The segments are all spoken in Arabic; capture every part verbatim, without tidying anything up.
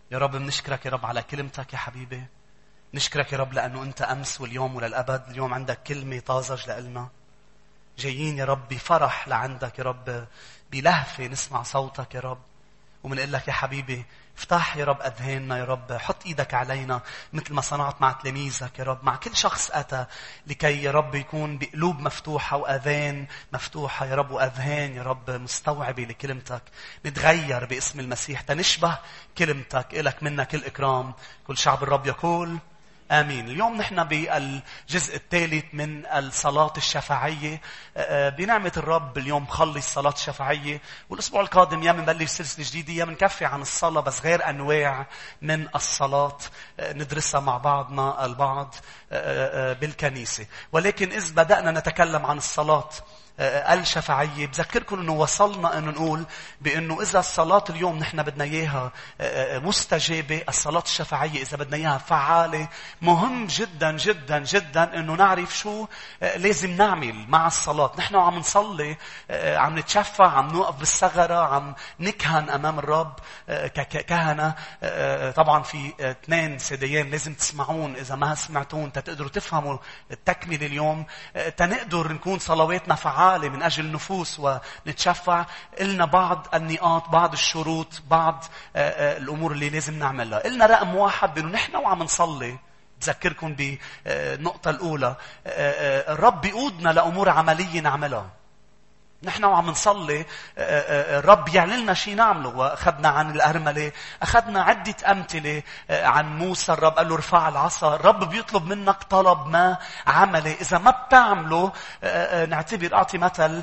يا رب بنشكرك يا رب على كلمتك يا حبيبي. نشكرك يا رب لأنه أنت أمس واليوم وللأبد. اليوم عندك كلمة طازج لإلنا. جايين يا رب بفرح لعندك يا رب، بلهفة نسمع صوتك يا رب. ومنقول لك يا حبيبي افتح يا رب أذهاننا يا رب، حط إيدك علينا مثل ما صنعت مع تلاميذك يا رب، مع كل شخص أتى لكي يا رب يكون بقلوب مفتوحة وأذان مفتوحة يا رب، وأذهان يا رب مستوعبة لكلمتك. نتغير باسم المسيح تنشبه كلمتك. إلك منا كل إكرام. كل شعب الرب يقول آمين. اليوم نحن بالجزء الثالث من الصلاة الشفاعية بنعمة الرب. اليوم خلص الصلاة الشفاعية، والأسبوع القادم يا منبلش سلسلة جديدة يا منكفي عن الصلاة، بس غير أنواع من الصلاة ندرسها مع بعضنا البعض بالكنيسة. ولكن إذ بدأنا نتكلم عن الصلاة الشفاعية بذكركم أنه وصلنا أنه نقول بأنه إذا الصلاة اليوم نحن بدنا إياها مستجابة، الصلاة الشفاعية إذا بدنا إياها فعالة، مهم جدا جدا جدا أنه نعرف شو لازم نعمل مع الصلاة. نحن عم نصلي، عم نتشفع، عم نوقف بالثغرة، عم نكهن أمام الرب ككهنة. طبعا في اثنين سيديين لازم تسمعون، إذا ما سمعتون تقدروا تفهموا التكملة اليوم، تنقدر نكون صلواتنا فعالة من أجل النفوس ونتشفع. إلنا بعض النقاط، بعض الشروط، بعض الأمور اللي لازم نعملها. إلنا رقم واحد بأنه نحن وعم نصلي، بذكركم بالنقطة الأولى، الرب بيقودنا لأمور عملية نعملها. نحن وعم نصلي الرب يعلن لنا شيء نعمله. وأخذنا عن الأرملة، أخذنا عدة أمثلة عن موسى. الرب قال له ارفع العصا. الرب بيطلب منك طلب ما عمله، إذا ما بتعمله نعتبر. أعطي مثل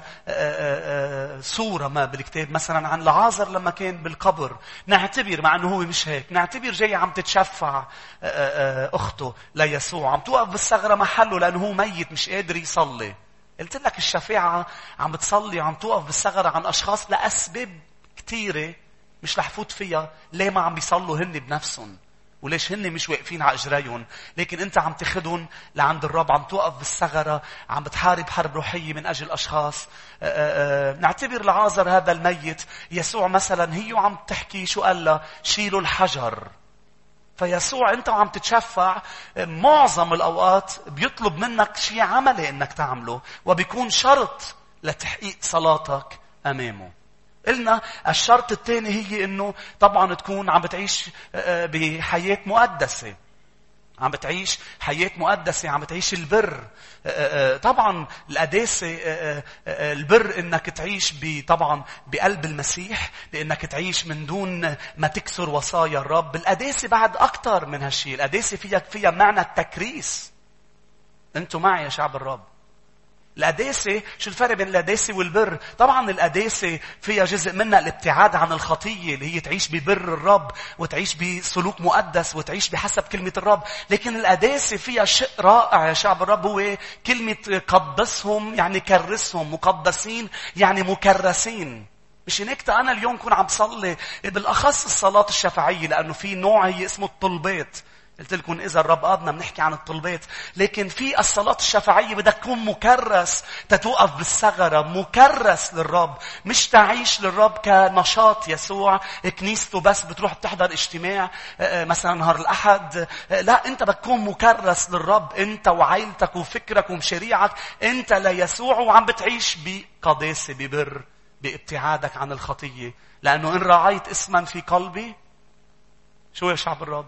صورة ما بالكتاب مثلا عن لعازر لما كان بالقبر. نعتبر مع أنه هو مش هيك، نعتبر جاي عم تتشفع أخته ليسوع، عم توقف بالثغرة محله لأنه هو ميت مش قادر يصلي. قلت لك الشفاعة عم بتصلي، عم توقف بالثغرة عن أشخاص لأسباب كتيرة مش رح فوت فيها. ليه ما عم بيصلوا هن بنفسهم، وليش هن مش واقفين على إجريهم، لكن أنت عم تاخدهم لعند الرب، عم توقف بالثغرة، عم بتحارب حرب روحية من أجل أشخاص. آآ آآ نعتبر لعازر هذا الميت، يسوع مثلا هي عم تحكي شو قال له؟ شيلوا الحجر. فيسوع أنت وعم تتشفع معظم الأوقات بيطلب منك شيء عملي إنك تعمله، وبيكون شرط لتحقيق صلاتك أمامه. قلنا الشرط الثاني هي إنه طبعا تكون عم بتعيش بحياة مقدسة، عم بتعيش حياة مقدسة، عم بتعيش البر. طبعا القداسة البر انك تعيش طبعا بقلب المسيح، لانك تعيش من دون ما تكسر وصايا الرب. القداسة بعد اكتر من هالشيء. القداسة فيها فيها معنى التكريس. انتوا معي يا شعب الرب؟ القداسة، شو الفرق بين القداسة والبر؟ طبعا القداسة فيها جزء منها الابتعاد عن الخطية، اللي هي تعيش ببر الرب وتعيش بسلوك مقدس وتعيش بحسب كلمة الرب. لكن القداسة فيها شيء رائع يا شعب الرب، هو كلمة قدسهم يعني كرسهم، مقدسين يعني مكرسين. مش هيك أنا اليوم كون عم صلي بالأخص الصلاة الشفاعية، لأنه في نوع هي اسمه الطلبات. قلت لكم إذا الرب قادنا بنحكي عن الطلبات، لكن في الصلاة الشفاعية بدك تكون مكرس تتوقف بالثغرة، مكرس للرب، مش تعيش للرب كنشاط يسوع كنيسته بس بتروح بتحضر اجتماع مثلا نهار الأحد. لا، أنت بتكون مكرس للرب، أنت وعائلتك وفكرك ومشاريعك أنت ليسوع، وعم بتعيش بقداسة ببر بابتعادك عن الخطية. لأنه إن رعيت اسما في قلبي، شو يا شعب الرب؟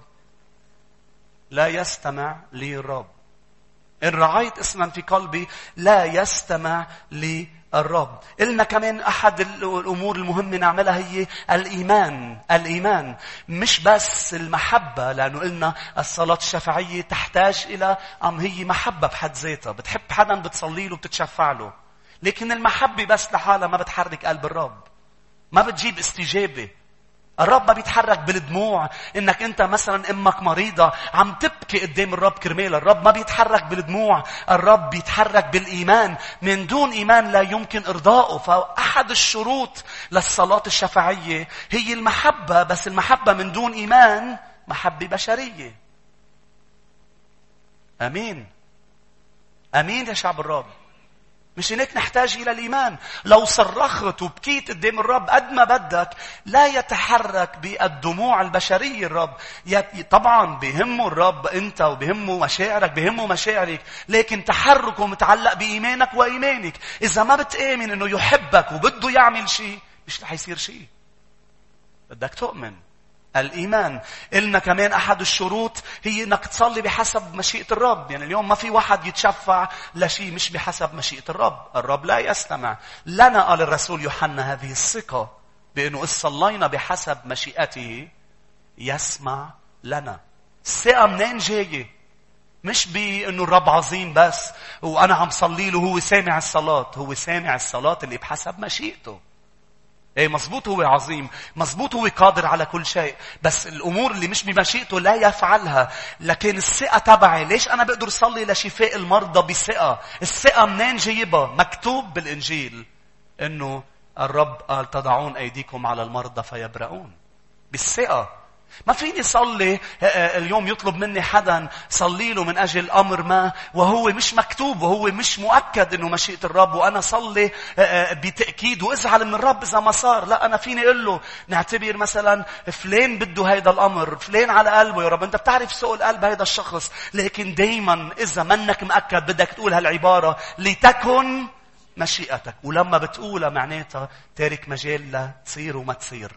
لا يستمع لي الرب. إن رعيت اسما في قلبي لا يستمع لي الرب. إلنا كمان أحد الأمور المهمة نعملها هي الإيمان. الإيمان مش بس المحبة، لأنه إلنا الصلاة الشفاعية تحتاج إلى أم هي محبة بحد ذاتها. بتحب حدا بتصلي له بتتشفع له، لكن المحبة بس لحالها ما بتحرك قلب الرب، ما بتجيب استجابة. الرب ما بيتحرك بالدموع. انك انت مثلا امك مريضة عم تبكي قدام الرب كرمال الرب، ما بيتحرك بالدموع. الرب بيتحرك بالايمان. من دون ايمان لا يمكن ارضائه. فاحد الشروط للصلاة الشفاعية هي المحبة، بس المحبة من دون ايمان محبة بشرية. امين امين يا شعب الرب. مش هيك نحتاج إلى الإيمان. لو صرخت وبكيت قدام الرب قد ما بدك، لا يتحرك بالدموع البشرية الرب. طبعا بهمه الرب أنت، وبهمه مشاعرك، بهمه مشاعرك، لكن تحركه متعلق بإيمانك وإيمانك. إذا ما بتآمن أنه يحبك وبده يعمل شيء، مش رح يصير شيء. بدك تؤمن. الإيمان. إلنا كمان أحد الشروط هي أنك تصلي بحسب مشيئة الرب. يعني اليوم ما في واحد يتشفع لشيء مش بحسب مشيئة الرب. الرب لا يستمع لنا. قال الرسول يوحنا هذه الثقة بأنه إذ صلينا بحسب مشيئته يسمع لنا. الثقة منين جاية؟ مش بأنه الرب عظيم بس وأنا عم صلي له هو سامع الصلاة. هو سامع الصلاة اللي بحسب مشيئته. ايه مزبوط، هو عظيم، مزبوط هو قادر على كل شيء، بس الامور اللي مش بمشيئته لا يفعلها. لكن الثقة تبعي، ليش انا بقدر صلي لشفاء المرضى بثقة؟ الثقة منين جايبها؟ مكتوب بالانجيل انه الرب قال تضعون ايديكم على المرضى فيبرؤون. بالثقة. ما فيني صلي اليوم يطلب مني حدا صلي له من أجل أمر ما وهو مش مكتوب وهو مش مؤكد إنه مشيئة الرب، وأنا صلي بتأكيد وأزعل من الرب إذا ما صار. لا، أنا فيني أقول له نعتبر مثلا فلان بده هيدا الأمر، فلان على قلبه، يا رب أنت بتعرف سوء القلب هيدا الشخص. لكن دايما إذا منك مؤكد بدك تقول هالعبارة لتكن مشيئتك. ولما بتقولها معناتها تارك مجال لا تصير وما تصير.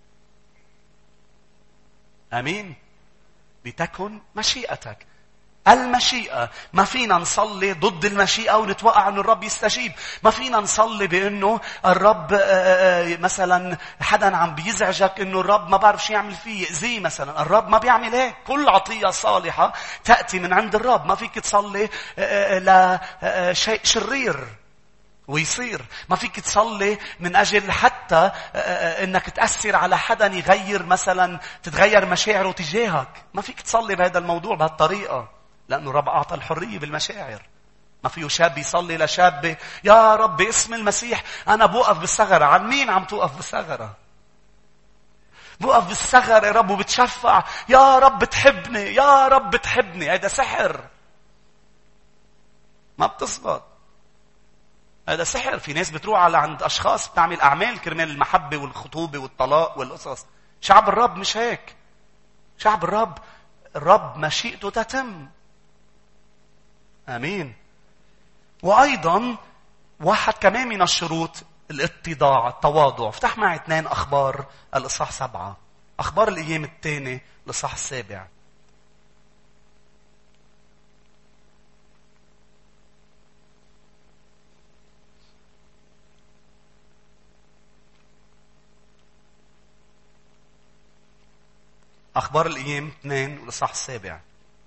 أمين. بتكن مشيئتك. المشيئة. ما فينا نصلي ضد المشيئة ونتوقع أن الرب يستجيب. ما فينا نصلي بأنه الرب مثلا حدا عم بيزعجك أنه الرب ما بعرف شو يعمل فيه يأذيه مثلا. الرب ما بيعمل هيك. كل عطية صالحة تأتي من عند الرب. ما فيك تصلي لشيء شرير ويصير. ما فيك تصلي من أجل حتى أنك تأثر على حدا يغير مثلا تتغير مشاعره تجاهك. ما فيك تصلي بهذا الموضوع بهالطريقة، لأنه رب أعطى الحرية بالمشاعر. ما فيه شاب يصلي لشاب يا رب باسم المسيح أنا بوقف بالثغرة. عن مين عم توقف بالثغرة؟ بوقف بالثغرة يا رب وبتشفع يا رب تحبني، يا رب تحبني. هذا سحر، ما بتزبط. هذا سحر. في ناس بتروح على عند أشخاص بتعمل أعمال كرمال المحبة والخطوبة والطلاق والقصص. شعب الرب مش هيك. شعب الرب الرب مشيئته تتم. آمين. وأيضا واحد كمان من الشروط الاتضاع، التواضع. افتح معي اثنين أخبار الإصحاح سبعة. أخبار الأيام الثاني الإصحاح السابع. أخبار الأيام اثنين والإصحاح السابع.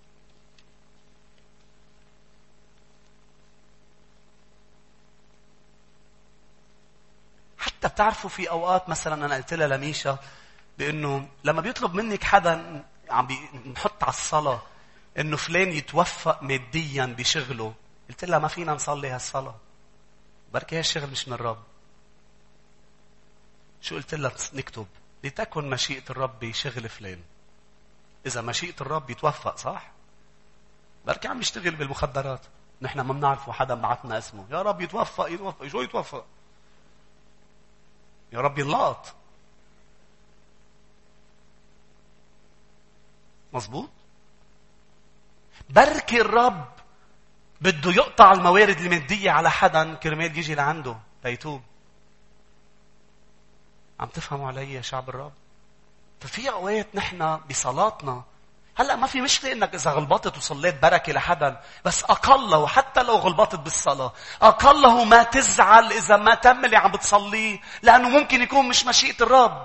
حتى بتعرفوا في أوقات مثلا أنا قلت لها لميشا بأنه لما بيطلب منك حدا عم بنحط على الصلاة أنه فلان يتوفق ماديا بشغله، قلت لها ما فينا نصلي هالصلاة، بركي هالشغل مش من الرب. شو قلت لها؟ نكتب لتكن مشيئة الرب بشغل فلان. إذا مشيئة الرب يتوفق صح؟ بركي عم يشتغل بالمخدرات، نحن ما بنعرفه، حدا بعتنا اسمه يا رب يتوفق يتوفق. شو يتوفق؟ يا رب ينلقط. مظبوط. بركي الرب بده يقطع الموارد المادية على حدا كرمال يجي لعنده بيتوب. عم تفهموا علي يا شعب الرب؟ ففي اوقات نحن بصلاتنا هلا ما في مشكله انك اذا غلبطت وصليت بركه لحدا، بس اقله حتى لو غلبطت بالصلاه اقله ما تزعل اذا ما تم اللي عم بتصليه، لانه ممكن يكون مش مشيئه الرب.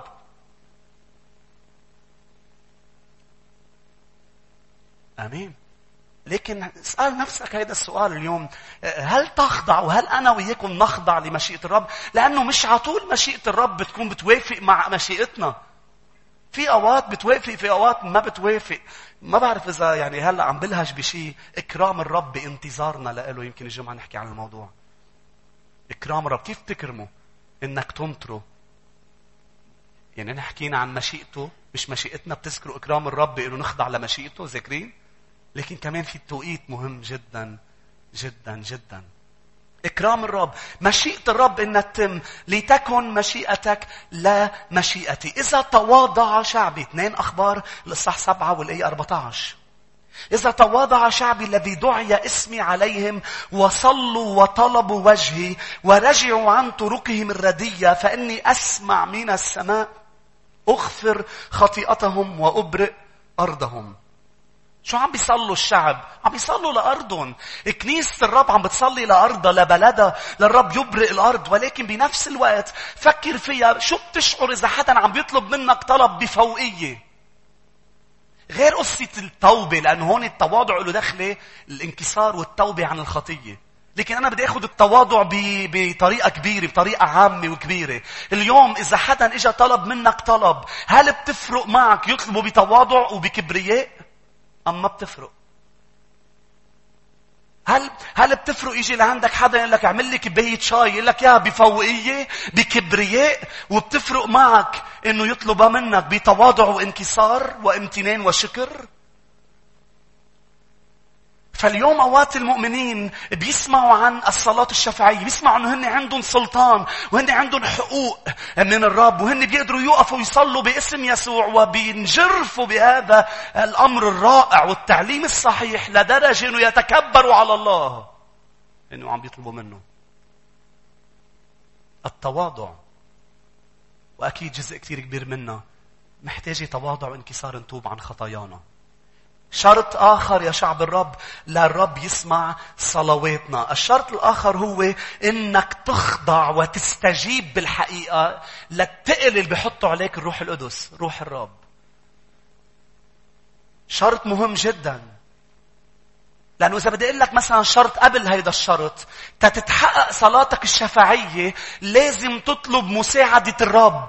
امين. لكن اسال نفسك هذا السؤال اليوم، هل تخضع وهل انا وياكم نخضع لمشيئه الرب؟ لانه مش على طول مشيئه الرب بتكون بتوافق مع مشيئتنا. في اوقات بتوافق، في اوقات ما بتوافق. ما بعرف اذا يعني هلا عم بلهج بشيء. اكرام الرب بانتظارنا له. يمكن الجمعه نحكي عن الموضوع. اكرام الرب كيف تكرمه؟ انك تنطره. يعني نحن حكينا عن مشيئته مش مشيئتنا. بتذكروا اكرام الرب انه نخضع لمشيئته، ذاكرين؟ لكن كمان في التوقيت مهم جدا جدا جدا. إكرام الرب. مشيئة الرب إنها تتم. لتكن مشيئتك لا مشيئتي. إذا تواضع شعبي. اثنين أخبار الإصحاح سبعة والآية أربعة عشر. إذا تواضع شعبي الذي دعي اسمي عليهم وصلوا وطلبوا وجهي ورجعوا عن طرقهم الردية فإني أسمع من السماء أغفر خطيئتهم وأبرئ أرضهم. شو عم بيصلوا الشعب؟ عم بيصلوا لأرضهم. كنيسة الرب عم بتصلي لأرضها لبلدها للرب يبرئ الأرض. ولكن بنفس الوقت فكر فيها. شو بتشعر إذا حدا عم بيطلب منك طلب بفوقية؟ غير قصة التوبة، لأن هون التواضع له دخله الانكسار والتوبة عن الخطية. لكن أنا بدي أخذ التواضع بطريقة كبيرة، بطريقة عامة وكبيرة. اليوم إذا حدا إجا طلب منك طلب، هل بتفرق معك يطلبه بتواضع وبكبرياء؟ أم ما بتفرق؟ هل هل بتفرق يجي لعندك حدا يقول لك اعمل لي كباية شاي، يقول لك يا بفوقية بكبرياء، وبتفرق معك إنه يطلبها منك بتواضع وانكسار وامتنان وشكر؟ فاليوم أوقات المؤمنين بيسمعوا عن الصلاة الشفاعية، بيسمعوا أنه هن عندهم سلطان وهن عندهم حقوق من الرب، وهن بيقدروا يقفوا يصلوا باسم يسوع، وبينجرفوا بهذا الأمر الرائع والتعليم الصحيح لدرجة أنه يتكبروا على الله أنه عم بيطلبوا منه. التواضع، وأكيد جزء كتير كبير منه محتاج تواضع وانكسار نتوب عن خطايانا. شرط آخر يا شعب الرب للرب يسمع صلواتنا. الشرط الآخر هو إنك تخضع وتستجيب بالحقيقة للتقل اللي بيحطوا عليك الروح القدس، روح الرب. شرط مهم جدا. لأنه إذا بدي أقول لك مثلا شرط قبل هيدا الشرط، تتحقق صلاتك الشفاعية لازم تطلب مساعدة الرب.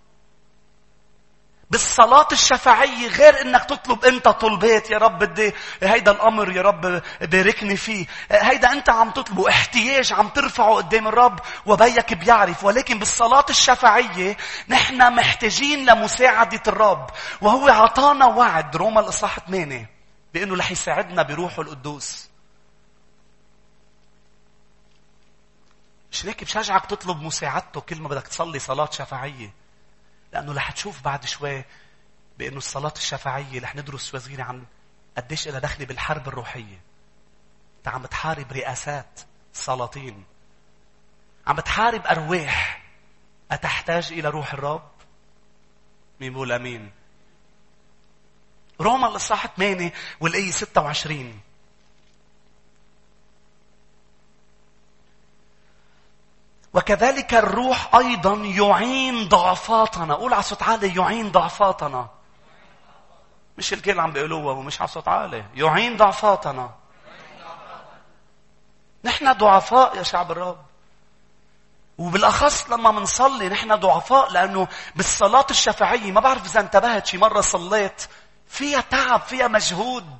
بالصلاة الشفاعية غير انك تطلب انت طلبات، يا رب بدي هيدا الامر يا رب باركني فيه. هيدا انت عم تطلبه احتياج عم ترفعه قدام الرب وبيك بيعرف. ولكن بالصلاة الشفاعية نحن محتاجين لمساعدة الرب، وهو عطانا وعد روما الإصحاح ثمانية بانه رح يساعدنا بروحه القدوس. مش هيك بشجعك تطلب مساعدته كل ما بدك تصلي صلاة شفاعية، لأنه رح تشوف بعد شوي بأنه الصلاة الشفاعية رح ندرس شوي صغيرة عن قديش إلها دخل بالحرب الروحية. أنت عم بتحارب رئاسات سلاطين، عم بتحارب أرواح. أتحتاج إلى روح الرب؟ مين بقول أمين؟ روما الإصحاح ثمانية والآية ستة وعشرين. وكذلك الروح أيضا يعين ضعفاتنا. قول على صوت عالي يعين ضعفاتنا. مش الكل عم بيقولوها ومش على صوت عالي. يعين ضعفاتنا. نحن ضعفاء يا شعب الرب، وبالأخص لما منصلي نحن ضعفاء، لأنه بالصلاة الشفاعية ما بعرف إذا انتبهت شي مرة صليت فيها تعب، فيها مجهود.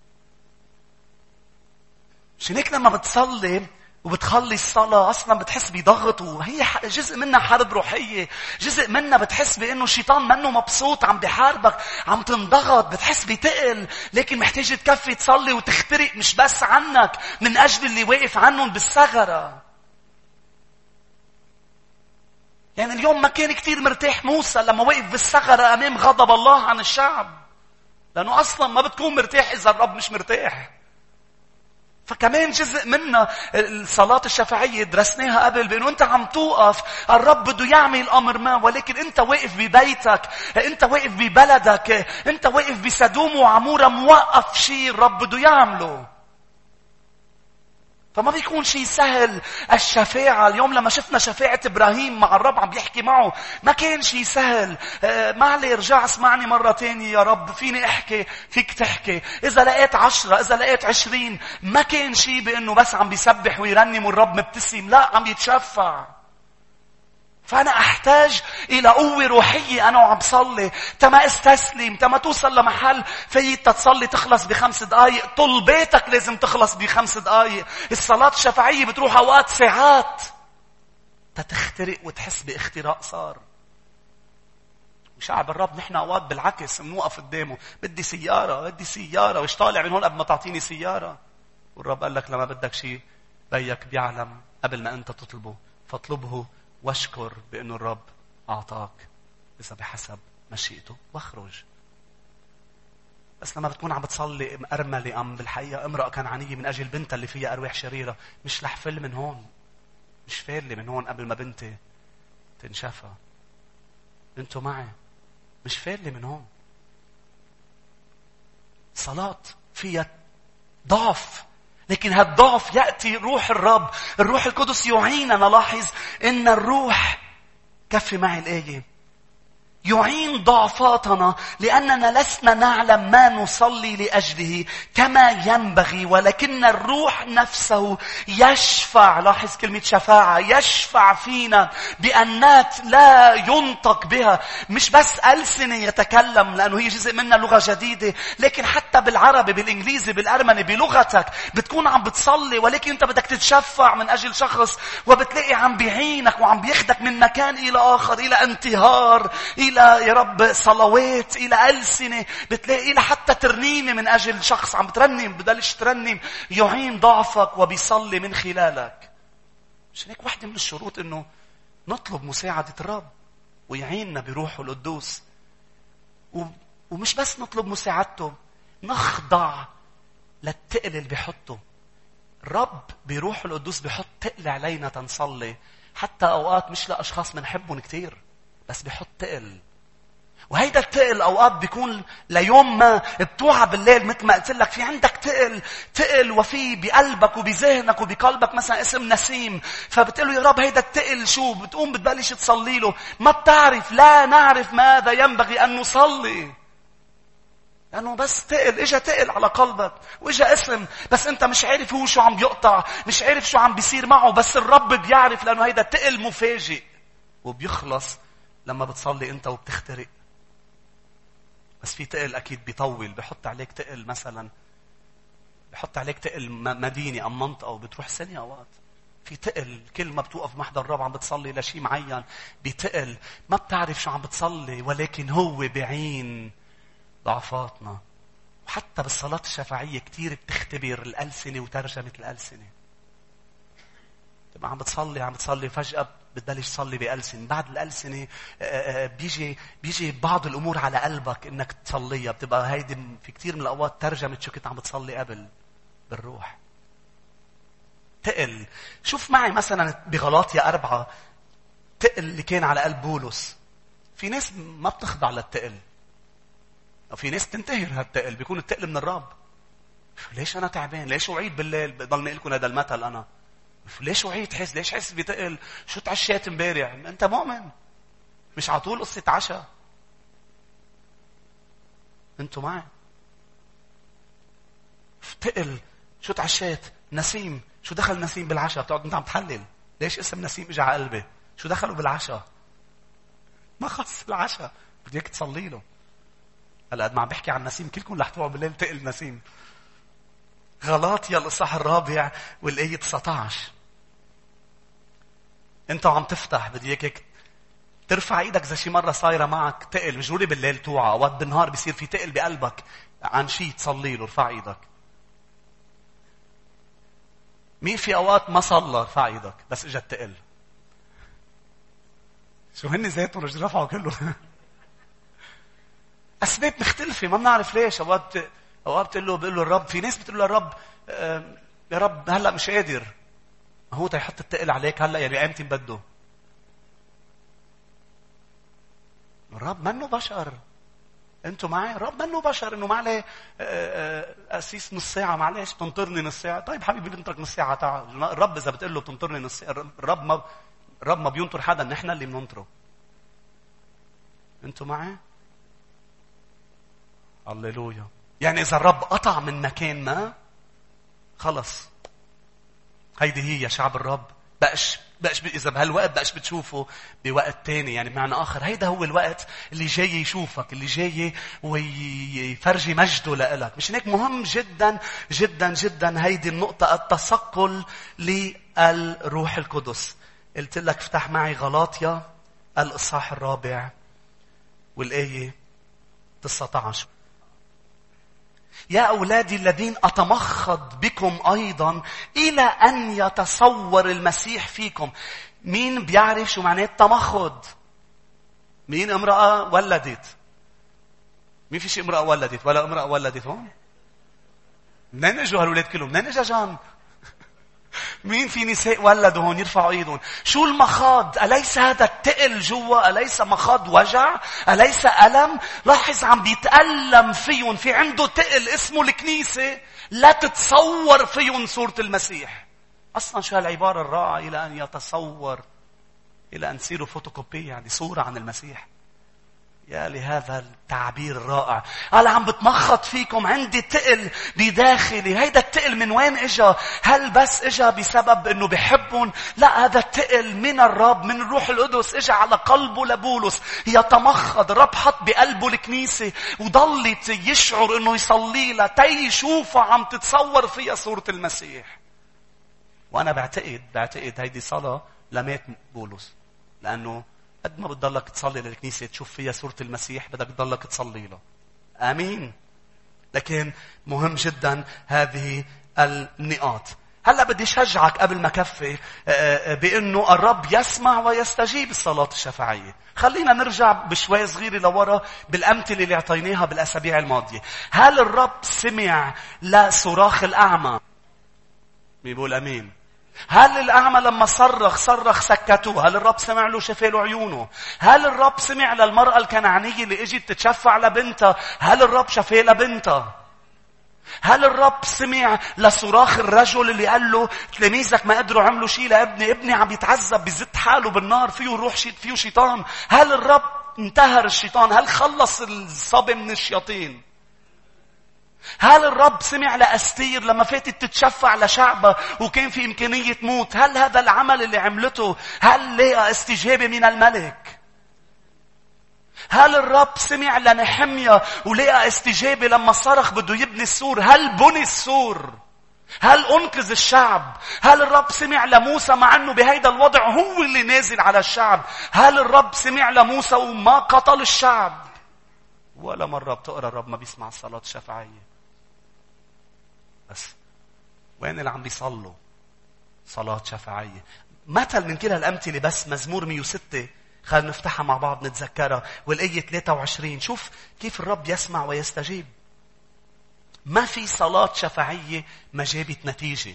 مش هيك لما بتصلي وبتخلي الصلاة أصلاً بتحس بضغط، وهي جزء منها حرب روحية، جزء منها بتحس بأنه الشيطان منه مبسوط عم بحاربك، عم تنضغط، بتحس بتقل، لكن محتاج تكفي تصلي وتخترق مش بس عنك، من أجل اللي واقف عنهم بالثغرة. يعني اليوم ما كان كتير مرتاح موسى لما وقف بالثغرة أمام غضب الله عن الشعب، لأنه أصلاً ما بتكون مرتاح إذا الرب مش مرتاح. فكمان جزء منا الصلاة الشفاعية درسناها قبل، بأنه أنت عم توقف، الرب بده يعمل أمر ما، ولكن أنت واقف ببيتك، أنت واقف ببلدك، أنت واقف بسدوم وعمورة، موقف شيء الرب بده يعمله. فما بيكون شيء سهل الشفاعة. اليوم لما شفنا شفاعة إبراهيم مع الرب عم بيحكي معه، ما كان شيء سهل. آه معلي ارجع اسمعني مرة تانية يا رب، فيني احكي، فيك تحكي. إذا لقيت عشرة، إذا لقيت عشرين، ما كان شيء بأنه بس عم بيسبح ويرنم والرب مبتسم، لا عم يتشفع. فأنا أحتاج إلى قوة روحية أنا وعم صلي، تما استسلم، تما توصل لمحل في تصلي تخلص بخمس دقايق، طلباتك لازم تخلص بخمس دقايق. الصلاة الشفاعية بتروح أوقات ساعات تتخترق وتحس باختراق صار. شعب الرب نحن أوقات بالعكس منوقف قدامه، بدي سيارة، بدي سيارة، وش طالع من هون قبل ما تعطيني سيارة؟ والرب قال لك لما بدك شيء بيك بيعلم قبل ما أنت تطلبه، فاطلبه واشكر بأنه الرب أعطاك إذا بحسب مشيئته واخرج. بس لما بتكون عم بتصلي مأرملة، أم بالحقيقة امرأة كنعانية من أجل بنتها اللي فيها أرواح شريرة، مش رح فل من هون، مش فارلة من هون قبل ما بنتي تنشفى. انتوا معي؟ مش فارلة من هون. صلاة فيها ضعف، لكن هالضعف يأتي روح الرب، الروح القدس يعيننا. لاحظ إن الروح، كفي معي الآية، يعين ضعفاتنا لأننا لسنا نعلم ما نصلي لأجله كما ينبغي، ولكن الروح نفسه يشفع. لاحظ كلمة شفاعة، يشفع فينا بأنات لا ينطق بها. مش بس ألسنة يتكلم لأنه هي جزء منها لغة جديدة، لكن حتى بالعربي، بالإنجليزي، بالأرمني، بلغتك بتكون عم بتصلي، ولكن أنت بدك تتشفع من أجل شخص، وبتلاقي عم بيعينك وعم بيخدك من مكان إلى آخر، إلى انتهار، إلى يا رب صلوات، إلى ألسنة، بتلاقي إلى حتى ترنيمة من أجل شخص عم بترنم، بدلش ترنم، يعين ضعفك وبيصلي من خلالك. عشان هيك واحدة من الشروط إنه نطلب مساعدة الرب ويعيننا بروحه القدوس. ومش بس نطلب مساعدته، نخضع للتقل اللي بيحطه الرب بروحه القدوس. بيحط تقل علينا تنصلي، حتى أوقات مش لأشخاص منحبهم كتير، بس بيحط تقل. وهيدا التقل أوقات بيكون ليوم ما بتوعى بالليل، مثل ما قلت لك، في عندك تقل تقل وفي بقلبك وبذهنك وبقلبك مثلا اسم نسيم، فبتقول له يا رب هيدا التقل شو؟ بتقوم بتبلش تصلي له، ما بتعرف، لا نعرف ماذا ينبغي أن نصلي، لأنه بس تقل، إجا تقل على قلبك وإجا اسم، بس أنت مش عارف هو شو عم بيقطع، مش عارف شو عم بيصير معه، بس الرب بيعرف، لأنه هيدا تقل مفاجئ وبيخلص لما بتصلي أنت وبتخترق. بس في تقل أكيد بيطول، بيحط عليك تقل، مثلا بيحط عليك تقل مدينة أم منطقة وبتروح سنة أوقات. في تقل كل ما بتوقف محضر الرب عم بتصلي لشيء معين بتقل، ما بتعرف شو عم بتصلي، ولكن هو بعين ضعفاتنا. وحتى بالصلاة الشفاعية كتير بتختبر الألسنة وترجمة الألسنة. تبقى عم بتصلي عم بتصلي فجأة بتبلش تصلي بألسن، بعد الألسنة بيجي بيجي بعض الأمور على قلبك إنك تصليها، بتبقى هيدي في كتير من الأوقات ترجمة شو كنت عم بتصلي قبل بالروح. تقل. شوف معي مثلا بغلاطيا أربعة، تقل اللي كان على قلب بولس. في ناس ما بتخضع للتقل، وفي ناس تنتهر هالتقل، بيكون التقل من الرب. ليش أنا تعبان؟ ليش أعيد بالليل؟ بضلني لكم هذا المثل أنا. ليش وعيت حس؟ ليش حس بتقل؟ شو تعشيت امبارح؟ انت مؤمن، مش عطول قصة عشاء. انتوا معي؟ تقل. شو تعشيت؟ نسيم. شو دخل نسيم بالعشاء؟ بتقعد انت عم تحلل ليش اسم نسيم اجى على قلبي؟ شو دخلوا بالعشاء؟ ما خص العشاء، بدك تصلي له. هلا قد ما عم بحكي عن نسيم كلكم رح تقعدوا بالليل تقل نسيم. غلاطيا الاصحاح الرابع والايه تسعة عشر. انت عم تفتح، بدي اياك ترفع ايدك اذا شي مره صايره معك تقل. مش ضروري بالليل توعى، اوقات بالنهار بيصير في تقل بقلبك عن شيء تصلي له، ارفع ايدك. مين في اوقات ما صلى؟ ارفع ايدك بس اجى التقل. شو هن ذاتهم رجل رفعوا كله. اسباب مختلفه ما بنعرف ليش. اوقات اوقات بتقول له بقول له الرب، في ناس بتقول له الرب يا رب هلا مش قادر، هو تيحط التقل عليك هلا يعني ايمتى بده. الرب منه بشر. انتوا معي؟ الرب منه بشر انه ما عليه قسيس نص ساعه، معلش تنطرني نص ساعه. طيب حبيبي بنترك نص ساعه تعال. الرب اذا بتقول له بتنطرني نص ساعه، الرب ما الرب ما بينطر حدا، نحن اللي بننطره. انتوا معي؟ هللويا. يعني اذا الرب قطع من مكان ما خلص، هيدي هي يا شعب الرب. بقش بقش اذا بهالوقت بقش بتشوفه بوقت تاني. يعني بمعنى اخر هيدا هو الوقت اللي جاي يشوفك، اللي جاي ويفرجي مجده لإلك. مش هيك مهم جدا جدا جدا هيدي النقطة، التثقل للروح القدس. قلت لك افتح معي غلاطيا الإصحاح الرابع والآية تسعة عشر. يا أولادي الذين أتمخض بكم أيضا إلى أن يتصور المسيح فيكم. مين بيعرف شو معناه التمخض؟ مين امرأة ولدت؟ مين في شي امرأة ولدت ولا امرأة ولدت هون؟ منين اجوا هالولاد كلهم؟ منين اجا جان؟ مين في نساء ولدوا هون يرفعوا ايدهم؟ شو المخاض؟ أليس هذا التقل جوا؟ أليس مخاض وجع؟ أليس ألم؟ لاحظ عم بيتألم فيهم، في عنده تقل اسمه الكنيسة. لا تتصور فيهم صورة المسيح. أصلا شو هالعبارة الرائعة إلى أن يتصور، إلى أن تصيروا فوتوكوبي، يعني صورة عن المسيح. يا لهذا التعبير الرائع. قال عم بتمخط فيكم، عندي تقل بداخلي. هيدا التقل من وين اجا؟ هل بس اجا بسبب انه بحبهم؟ لا، هذا التقل من الرب، من الروح القدس، اجا على قلبه لبولس يتمخض. الرب حط بقلبه الكنيسة وضلت يشعر انه يصلي لها تي يشوفها عم تتصور فيها صورة المسيح. وانا بعتقد بعتقد هيدي صلاة لمات بولس، لانه قد ما بتضلك تصلي للكنيسة تشوف فيها صورة المسيح بدك تضلك تصلي له. آمين. لكن مهم جدا هذه النقاط. هلأ بدي شجعك قبل ما كفي بأنه الرب يسمع ويستجيب الصلاة الشفاعية. خلينا نرجع بشوي صغيرة لورا بالأمثلة اللي اعطيناها بالأسابيع الماضية. هل الرب سمع لصراخ الأعمى؟ بيقول أمين. هل الأعمى لما صرخ صرخ سكتوه؟ هل الرب سمع له شفى له عيونه؟ هل الرب سمع للمرأة الكنعانية اللي اجت تتشفع لبنتها؟ هل الرب شفى لبنتها؟ هل الرب سمع لصراخ الرجل اللي قال له تلاميذك ما قدروا عملوا شيء لابني، ابني عم يتعذب بيزت حاله بالنار، فيه روح شيط فيه شيطان؟ هل الرب انتهر الشيطان؟ هل خلص الصبي من الشياطين؟ هل الرب سمع لأستير لما فاتت تتشفع لشعبه وكان في إمكانية موت؟ هل هذا العمل اللي عملته هل لقى استجابة من الملك؟ هل الرب سمع لنحمية ولقى استجابة لما صرخ بده يبني السور؟ هل بني السور؟ هل أنقذ الشعب؟ هل الرب سمع لموسى مع أنه بهيدا الوضع هو اللي نازل على الشعب؟ هل الرب سمع لموسى وما قتل الشعب؟ ولا مرة بتقرأ الرب ما بيسمع الصلاة الشفاعية. بس وين اللي عم بيصلوا صلاة شفاعية؟ مثل من كل هالأمثلة بس مزمور مية وستة، خلينا نفتحها مع بعض نتذكرها، والآية ثلاثة وعشرين. شوف كيف الرب يسمع ويستجيب. ما في صلاة شفاعية ما جابت نتيجة.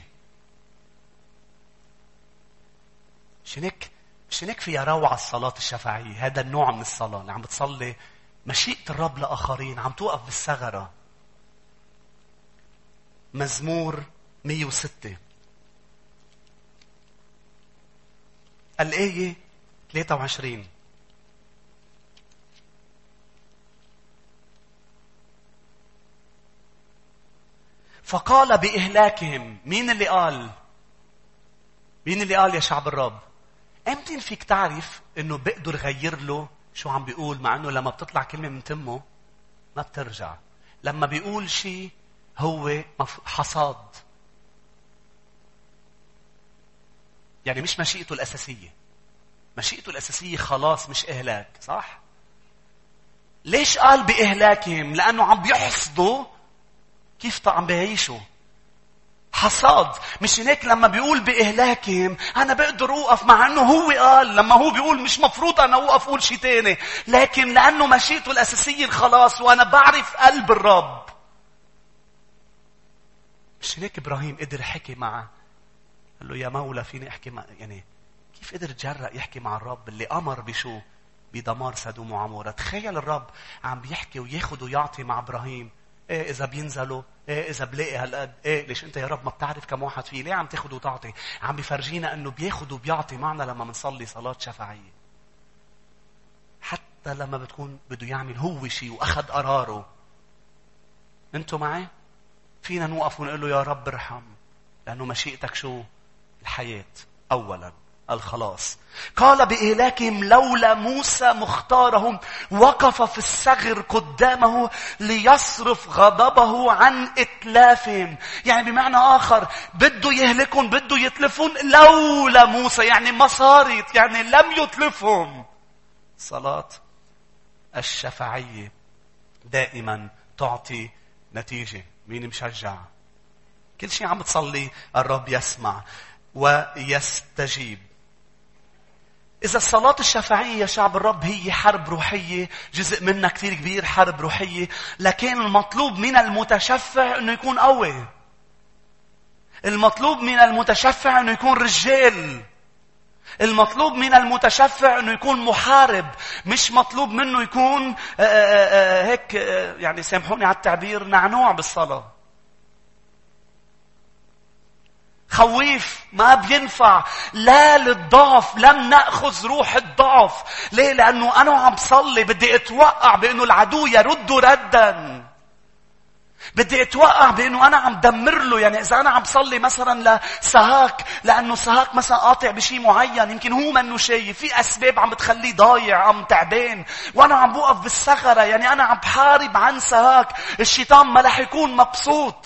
شنك شنك فيها روعة الصلاة الشفاعية. هذا النوع من الصلاة اللي عم بتصلي مشيئة الرب لآخرين، عم توقف بالثغرة. مزمور مية وستة الآية ثلاثة وعشرين. فقال بإهلاكهم. مين اللي قال؟ مين اللي قال يا شعب الرب؟ امتى فيك تعرف انه بقدر غير له شو عم بيقول، مع انه لما بتطلع كلمة من تمه ما بترجع. لما بيقول شيء هو حصاد، يعني مش مشيئته الأساسية. مشيئته الأساسية خلاص مش إهلاك، صح؟ ليش قال بإهلاكهم؟ لأنه عم بيحصدوا كيف عم بيعيشوا حصاد. مش هيك لما بيقول بإهلاكهم أنا بقدر أوقف، مع أنه هو قال. لما هو بيقول مش مفروض أنا أوقف أقول شيء تاني، لكن لأنه مشيئته الأساسية الخلاص وأنا بعرف قلب الرب. مش هيك إبراهيم قدر يحكي معه، قال له يا مولا فيني أحكي مع، يعني كيف قدر جرأ يحكي مع الرب اللي أمر بشو؟ بدمار سدوم وعمورة. تخيل الرب عم بيحكي وياخد ويعطي مع إبراهيم. إيه إذا بينزلوا، إيه إذا بلاقي هالقد، إيه ليش أنت يا رب ما بتعرف كم واحد فيه؟ ليه عم تاخد وتعطي؟ عم بيفرجينا أنه بياخد وبيعطي معنا لما منصلي صلاة شفاعية. حتى لما بتكون بده يعمل هو شيء وأخذ قراره. أنتوا معي؟ فينا نوقف ونقول له يا رب ارحم، لأنه مشيئتك شو؟ الحياة أولا، الخلاص. قال بإهلاكهم لولا موسى مختارهم وقف في الثغر قدامه ليصرف غضبه عن إتلافهم. يعني بمعنى آخر بده يهلكهم، بده يتلفون لولا موسى، يعني ما صارت، يعني لم يتلفهم. صلاة الشفاعية دائما تعطي نتيجة. مين مشجع؟ كل شيء عم بتصلي الرب يسمع ويستجيب. إذا الصلاة الشفاعية يا شعب الرب هي حرب روحية، جزء منها كثير كبير حرب روحية، لكن المطلوب من المتشفع أنه يكون قوي. المطلوب من المتشفع أنه يكون رجال. المطلوب من المتشفع أنه يكون محارب. مش مطلوب منه يكون آآ آآ هيك يعني سامحوني على التعبير نعنوع بالصلاة. خويف ما بينفع. لا للضعف. لم نأخذ روح الضعف. ليه؟ لأنه أنا عم بصلي بدي أتوقع بأنه العدو يرد ردا. بدي أتوقع بأنه أنا عم دمر له. يعني إذا أنا عم بصلي مثلا لسهاك لأنه سهاك مثلا قاطع بشيء معين، يمكن هو منه شيء، في أسباب عم بتخليه ضايع، عم تعبان، وأنا عم بوقف بالصخرة، يعني أنا عم بحارب عن سهاك. الشيطان ما رح يكون مبسوط.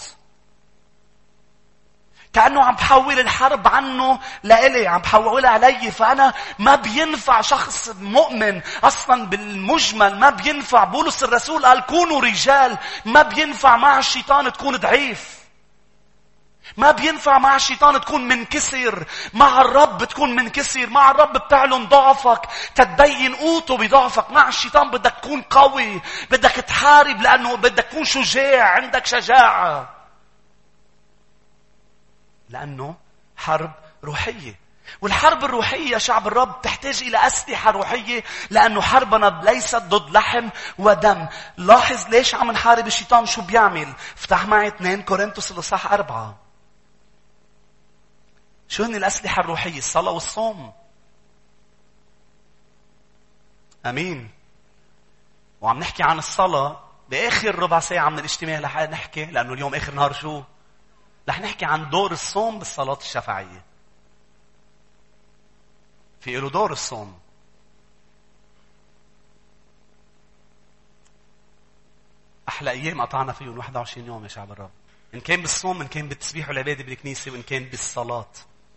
كأنه عم بحول الحرب عنه لإلي، عم بحولها علي. فأنا ما بينفع شخص مؤمن أصلا بالمجمل. ما بينفع. بولس الرسول قال كونوا رجال. ما بينفع مع الشيطان تكون ضعيف. ما بينفع مع الشيطان تكون منكسر. مع الرب تكون منكسر. مع الرب بتعلن ضعفك تتبين قوته بضعفك. مع الشيطان بدك تكون قوي. بدك تحارب لأنه بدك تكون شجاع. عندك شجاعة. لأنه حرب روحية. والحرب الروحية يا شعب الرب تحتاج إلى أسلحة روحية، لأنه حربنا ليست ضد لحم ودم. لاحظ ليش عم نحارب الشيطان شو بيعمل. افتح معي اثنين كورنثوس الإصحاح أربعة. شو هن الأسلحة الروحية؟ الصلاة والصوم. أمين. وعم نحكي عن الصلاة بآخر ربع ساعة من الاجتماع. رح نحكي لأنه اليوم آخر نهار شو؟ رح نحكي عن دور الصوم بالصلاة الشفاعية. في له دور الصوم. أحلى أيام قطعنا فيهم واحد وعشرين يوم يا شعب الرب. إن كان بالصوم، إن كان بالتسبيح والعبادة بالكنيسة، وإن كان بالصلاة.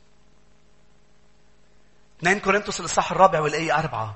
اثنين كورنثوس الإصحاح الرابع والآية أربعة.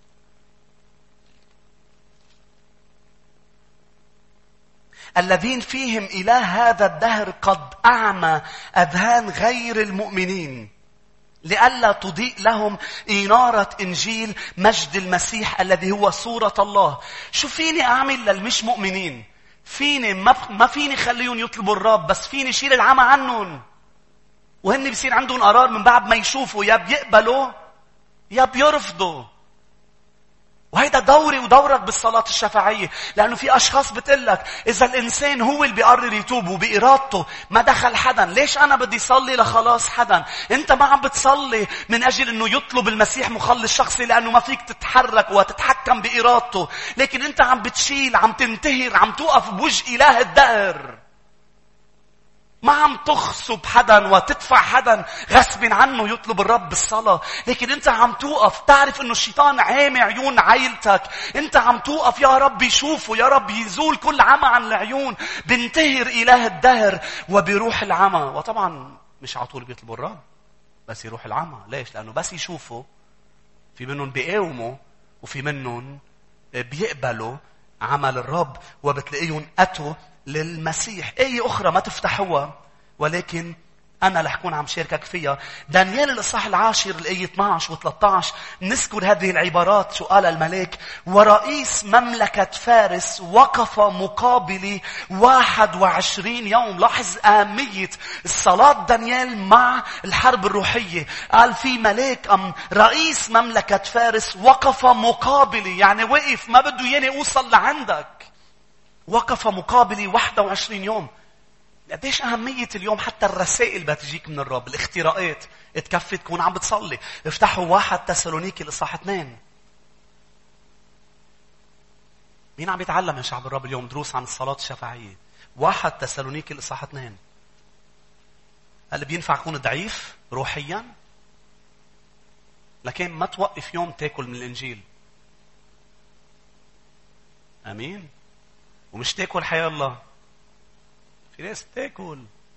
الذين فيهم إله هذا الدهر قد أعمى أذهان غير المؤمنين لئلا تضيء لهم إنارة إنجيل مجد المسيح الذي هو صورة الله. شو فيني أعمل للمش مؤمنين؟ فيني ما فيني خليهم يطلبوا الرب، بس فيني شيل العمى عنهم. وهن بيصير عندهم قرار من بعد ما يشوفوا، يا بيقبلوا يا بيرفضوا. وهيدا دوري ودورك بالصلاة الشفاعية. لأنه في أشخاص بتقلك إذا الإنسان هو اللي بيقرر يتوب وبإرادته ما دخل حدا، ليش أنا بدي صلي لخلاص حدا؟ أنت ما عم بتصلي من أجل أنه يطلب المسيح مخلص شخصي، لأنه ما فيك تتحرك وتتحكم بإرادته. لكن أنت عم بتشيل، عم تنتهر، عم توقف بوجه إله الدهر. ما عم تخصب حدا وتدفع حدا غصب عنه يطلب الرب بالصلاة. لكن انت عم توقف تعرف انه الشيطان عامي عيون عائلتك. انت عم توقف يا رب يشوفه، يا رب يزول كل عمى عن العيون. بنتهر إله الدهر وبروح العمى. وطبعا مش على طول بيطلبوا الرب بس يروح العمى. ليش؟ لأنه بس يشوفوا في منهم بيقاوموا وفي منهم بيقبلوا عمل الرب وبتلاقيهم أتوا للمسيح. آية أخرى ما تفتحوها ولكن أنا رح أكون عم شاركك فيها. دانيال الإصحاح العاشر الآية اثني عشر وثلاثة عشر نذكر هذه العبارات. شو قال الملاك؟ ورئيس مملكة فارس وقف مقابلي واحد وعشرين يوم. لاحظ أهمية الصلاة دانيال مع الحرب الروحية. قال في ملاك أم رئيس مملكة فارس وقف مقابلي، يعني وقف ما بده ياني أوصل لعندك. وقف مقابلي واحد وعشرين يوم. قديش أهمية اليوم حتى الرسائل بتجيك من الرب، الاختراقات تكفي تكون عم بتصلي. افتحوا واحد تسالونيكي الإصحاح اثنين. مين عم يتعلم يا شعب الرب اليوم دروس عن الصلاة الشفاعية؟ واحد تسالونيكي الإصحاح اثنين. هل بينفع أكون ضعيف روحيا؟ لكن ما توقف يوم تاكل من الإنجيل. أمين. ومش تاكل حياة الله. في ناس تاكل.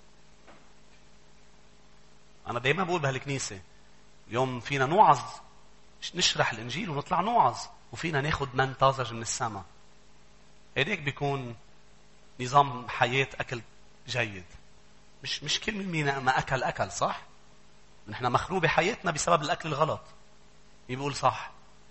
أنا دايما بقول بهالكنيسة اليوم فينا نوعظ نشرح الإنجيل ونطلع نوعظ، وفينا ناخد من طازج من السماء. هيك بيكون نظام حياة أكل جيد. مش مش كل مين ما أكل أكل صح؟ نحن مخروبة حياتنا بسبب الأكل الغلط. مين بيقول صح؟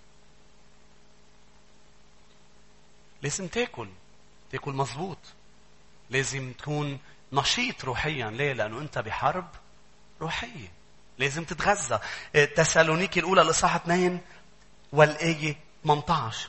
لازم تاكل تاكل مظبوط. لازم تكون نشيط روحيا. ليه؟ لأنه أنت بحرب روحية. لازم تتغذى. تسالونيكي الأولى الإصحاح اثنين والآية ثمانية عشر.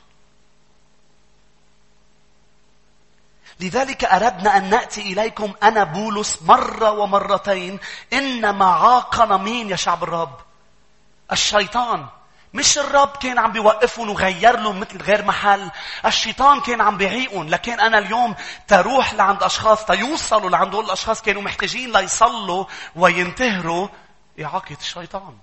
لذلك أردنا أن نأتي إليكم أنا بولس مرة ومرتين، إنما عاقنا مين يا شعب الرب؟ الشيطان. مش الرب كان عم بيوقفهم وغير لهم مثل غير محل. الشيطان كان عم بيعيقهم. لكن أنا اليوم تروح لعند أشخاص تيوصلوا لعند هول الأشخاص كانوا محتاجين ليصلوا وينتهروا إعاقة الشيطان.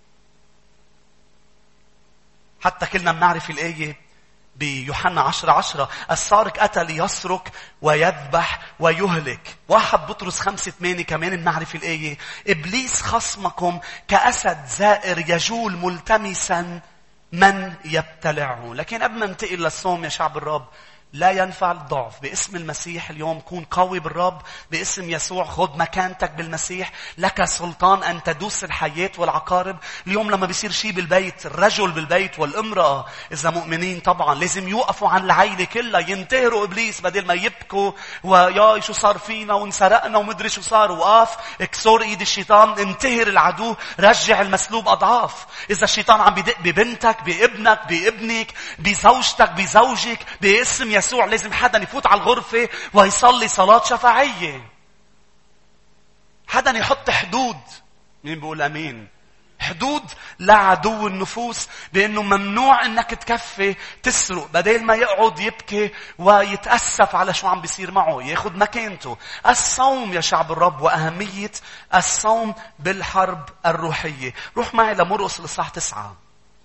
حتى كلنا بنعرف الآية بيوحنا عشرة عشرة، السارق أتى ليسرق ويذبح ويهلك. واحد بطرس خمسة ثمانية كمان بنعرف الآية، إبليس خصمكم كأسد زائر يجول ملتمسا من يبتلعه. لكن قبل ما ننتقل للصوم يا شعب الرب، لا ينفع الضعف. باسم المسيح اليوم كون قوي بالرب. باسم يسوع خذ مكانتك بالمسيح. لك سلطان أن تدوس الحياة والعقارب. اليوم لما بيصير شيء بالبيت، الرجل بالبيت والامرأة إذا مؤمنين طبعا لازم يوقفوا عن العيلة كلها، ينتهروا إبليس بدل ما يبكوا ويا شو صار فينا وانسرقنا ومدري شو صار. وقف اكسور ايد الشيطان، انتهر العدو، رجع المسلوب أضعاف. إذا الشيطان عم بدق ببنتك بابنك بابنك بزوجتك بزوجك، باسم يسوع يسوع لازم حدا يفوت على الغرفة ويصلي صلاة شفاعية. حدا يحط حدود. مين بيقول أمين؟ حدود لعدو النفوس، بأنه ممنوع أنك تكفي تسرق، بدل ما يقعد يبكي ويتأسف على شو عم بيصير معه، ياخد مكانته. الصوم يا شعب الرب، وأهمية الصوم بالحرب الروحية. روح معي لمرقس الإصحاح تسعة.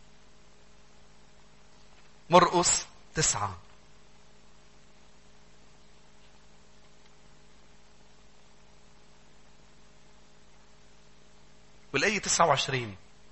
مرقس تسعة والآية تسعة وعشرين.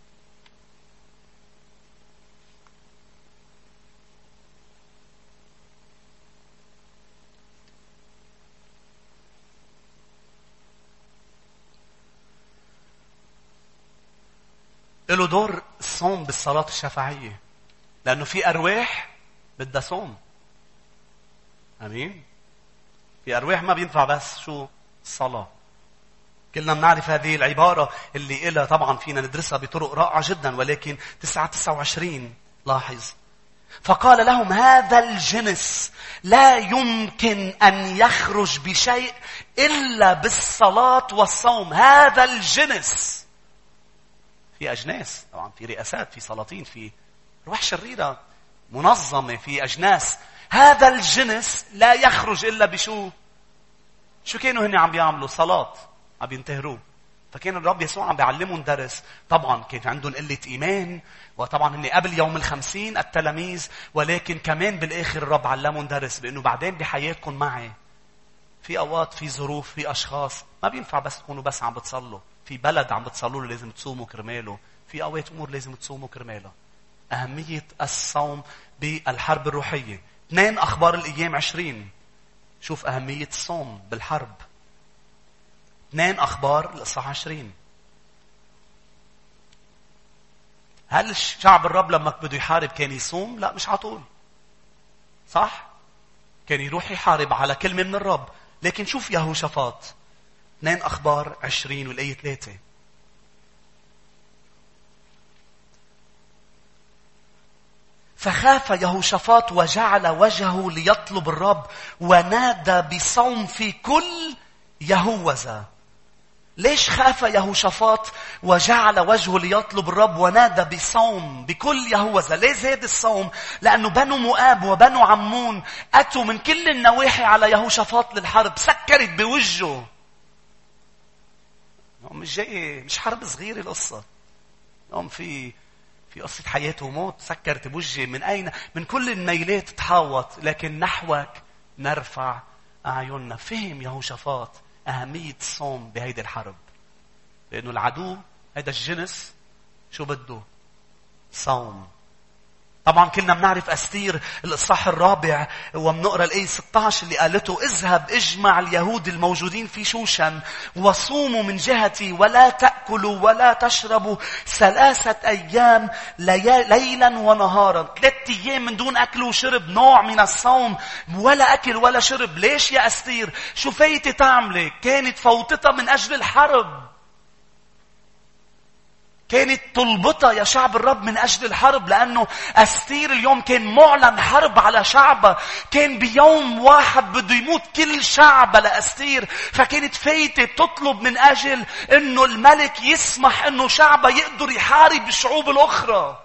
له دور الصوم بالصلاة الشفاعية، لأنه في أرواح بدها صوم. أمين. في أرواح ما بينفع بس شو الصلاة. كلنا بنعرف هذه العبارة اللي إلها طبعا فينا ندرسها بطرق رائعة جدا، ولكن تسعة تسعة وعشرين لاحظ. فقال لهم هذا الجنس لا يمكن أن يخرج بشيء إلا بالصلاة والصوم. هذا الجنس. في أجناس طبعا، في رئاسات، في سلاطين، في روح شريرة منظمة، في أجناس. هذا الجنس لا يخرج إلا بشو؟ شو كانوا هن عم بيعملوا؟ صلاة. عم ينتهروه. فكان الرب يسوع عم بيعلمهم درس. طبعا كان عندهم قلة إيمان، وطبعا هن قبل يوم الخمسين التلاميذ، ولكن كمان بالآخر الرب علمهم درس بأنه بعدين بحياتكم معي في أوقات، في ظروف، في أشخاص ما بينفع بس تكونوا بس عم بتصلوا. في بلد عم بتصلوا له لازم تصوموا كرماله. في أوقات أمور لازم تصوموا كرماله. أهمية الصوم بالحرب الروحية. اثنين أخبار الأيام عشرين. شوف أهمية الصوم بالحرب. اثنين أخبار الإصحاح عشرين. هل الشعب الرب لما بده يحارب كان يصوم؟ لا، مش عطول. صح؟ كان يروح يحارب على كلمة من الرب. لكن شوف يهوشافاط. اثنين أخبار عشرين والآية ثلاثة. فخاف يهوشافاط وجعل وجهه ليطلب الرب ونادى بصوم في كل يهوذا. ليش خاف يهوشافاط وجعل وجهه ليطلب الرب ونادى بصوم بكل يهوذا؟ ليه زاد الصوم؟ لأنه بنو مؤاب وبنو عمون أتوا من كل النواحي على يهوشافاط للحرب. سكرت بوجهه. مش جاي، مش حرب صغيرة القصة. يوم في في قصة حياة وموت. سكرت بوجهي. من أين؟ من كل الميلات تحاوط، لكن نحوك نرفع أعيننا. فهم يهوشافاط أهمية الصوم بهيدي الحرب، لأنه العدو هذا الجنس شو بده؟ صوم. طبعا كلنا بنعرف أستير الإصحاح الرابع وبنقرأ الآية ستة عشر اللي قالته اذهب اجمع اليهود الموجودين في شوشن وصوموا من جهتي ولا تأكلوا ولا تشربوا ثلاثة أيام ليلا ونهارا. ثلاثة أيام من دون أكل وشرب، نوع من الصوم، ولا أكل ولا شرب. ليش يا أستير؟ شو فايتة تعملي؟ كانت فوتتها من أجل الحرب. كانت طلبتها يا شعب الرب من أجل الحرب، لأنه أستير اليوم كان معلن حرب على شعبه. كان بيوم واحد بده يموت كل شعب لأستير، فكانت فايتة تطلب من أجل أنه الملك يسمح أنه شعبه يقدر يحارب الشعوب الأخرى.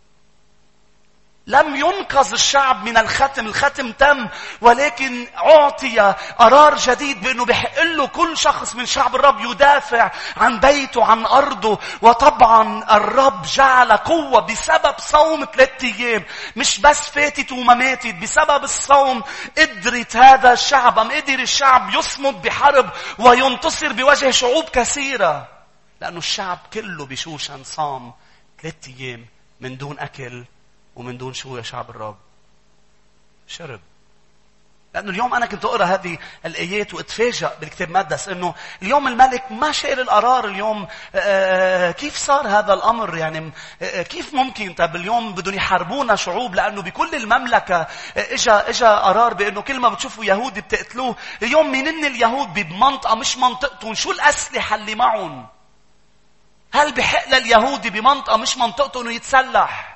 لم ينقذ الشعب من الختم، الختم تم، ولكن أعطي قرار جديد بأنه بيحق له كل شخص من شعب الرب يدافع عن بيته، عن أرضه. وطبعا الرب جعل قوة بسبب صوم ثلاثة أيام. مش بس فاتت وما ماتت، بسبب الصوم قدرت هذا الشعب، أم قدر الشعب يصمد بحرب وينتصر بوجه شعوب كثيرة، لأنه الشعب كله بشوشن صام ثلاثة أيام من دون أكل ومن دون شو يا شعب الرب؟ شرب. لأنه اليوم أنا كنت أقرأ هذه الآيات واتفاجأ بالكتاب المقدس إنه اليوم الملك ما شال القرار. اليوم آه كيف صار هذا الأمر؟ يعني آه كيف ممكن؟ طب اليوم بدهم يحاربونا شعوب، لأنه بكل المملكة آه إجا إجا قرار بإنه كل ما بتشوفوا يهودي بتقتلوه. اليوم منين اليهود بمنطقة مش منطقتهم؟ شو الأسلحة اللي معهم؟ هل بحق لليهودي بمنطقة مش منطقته إنه يتسلح؟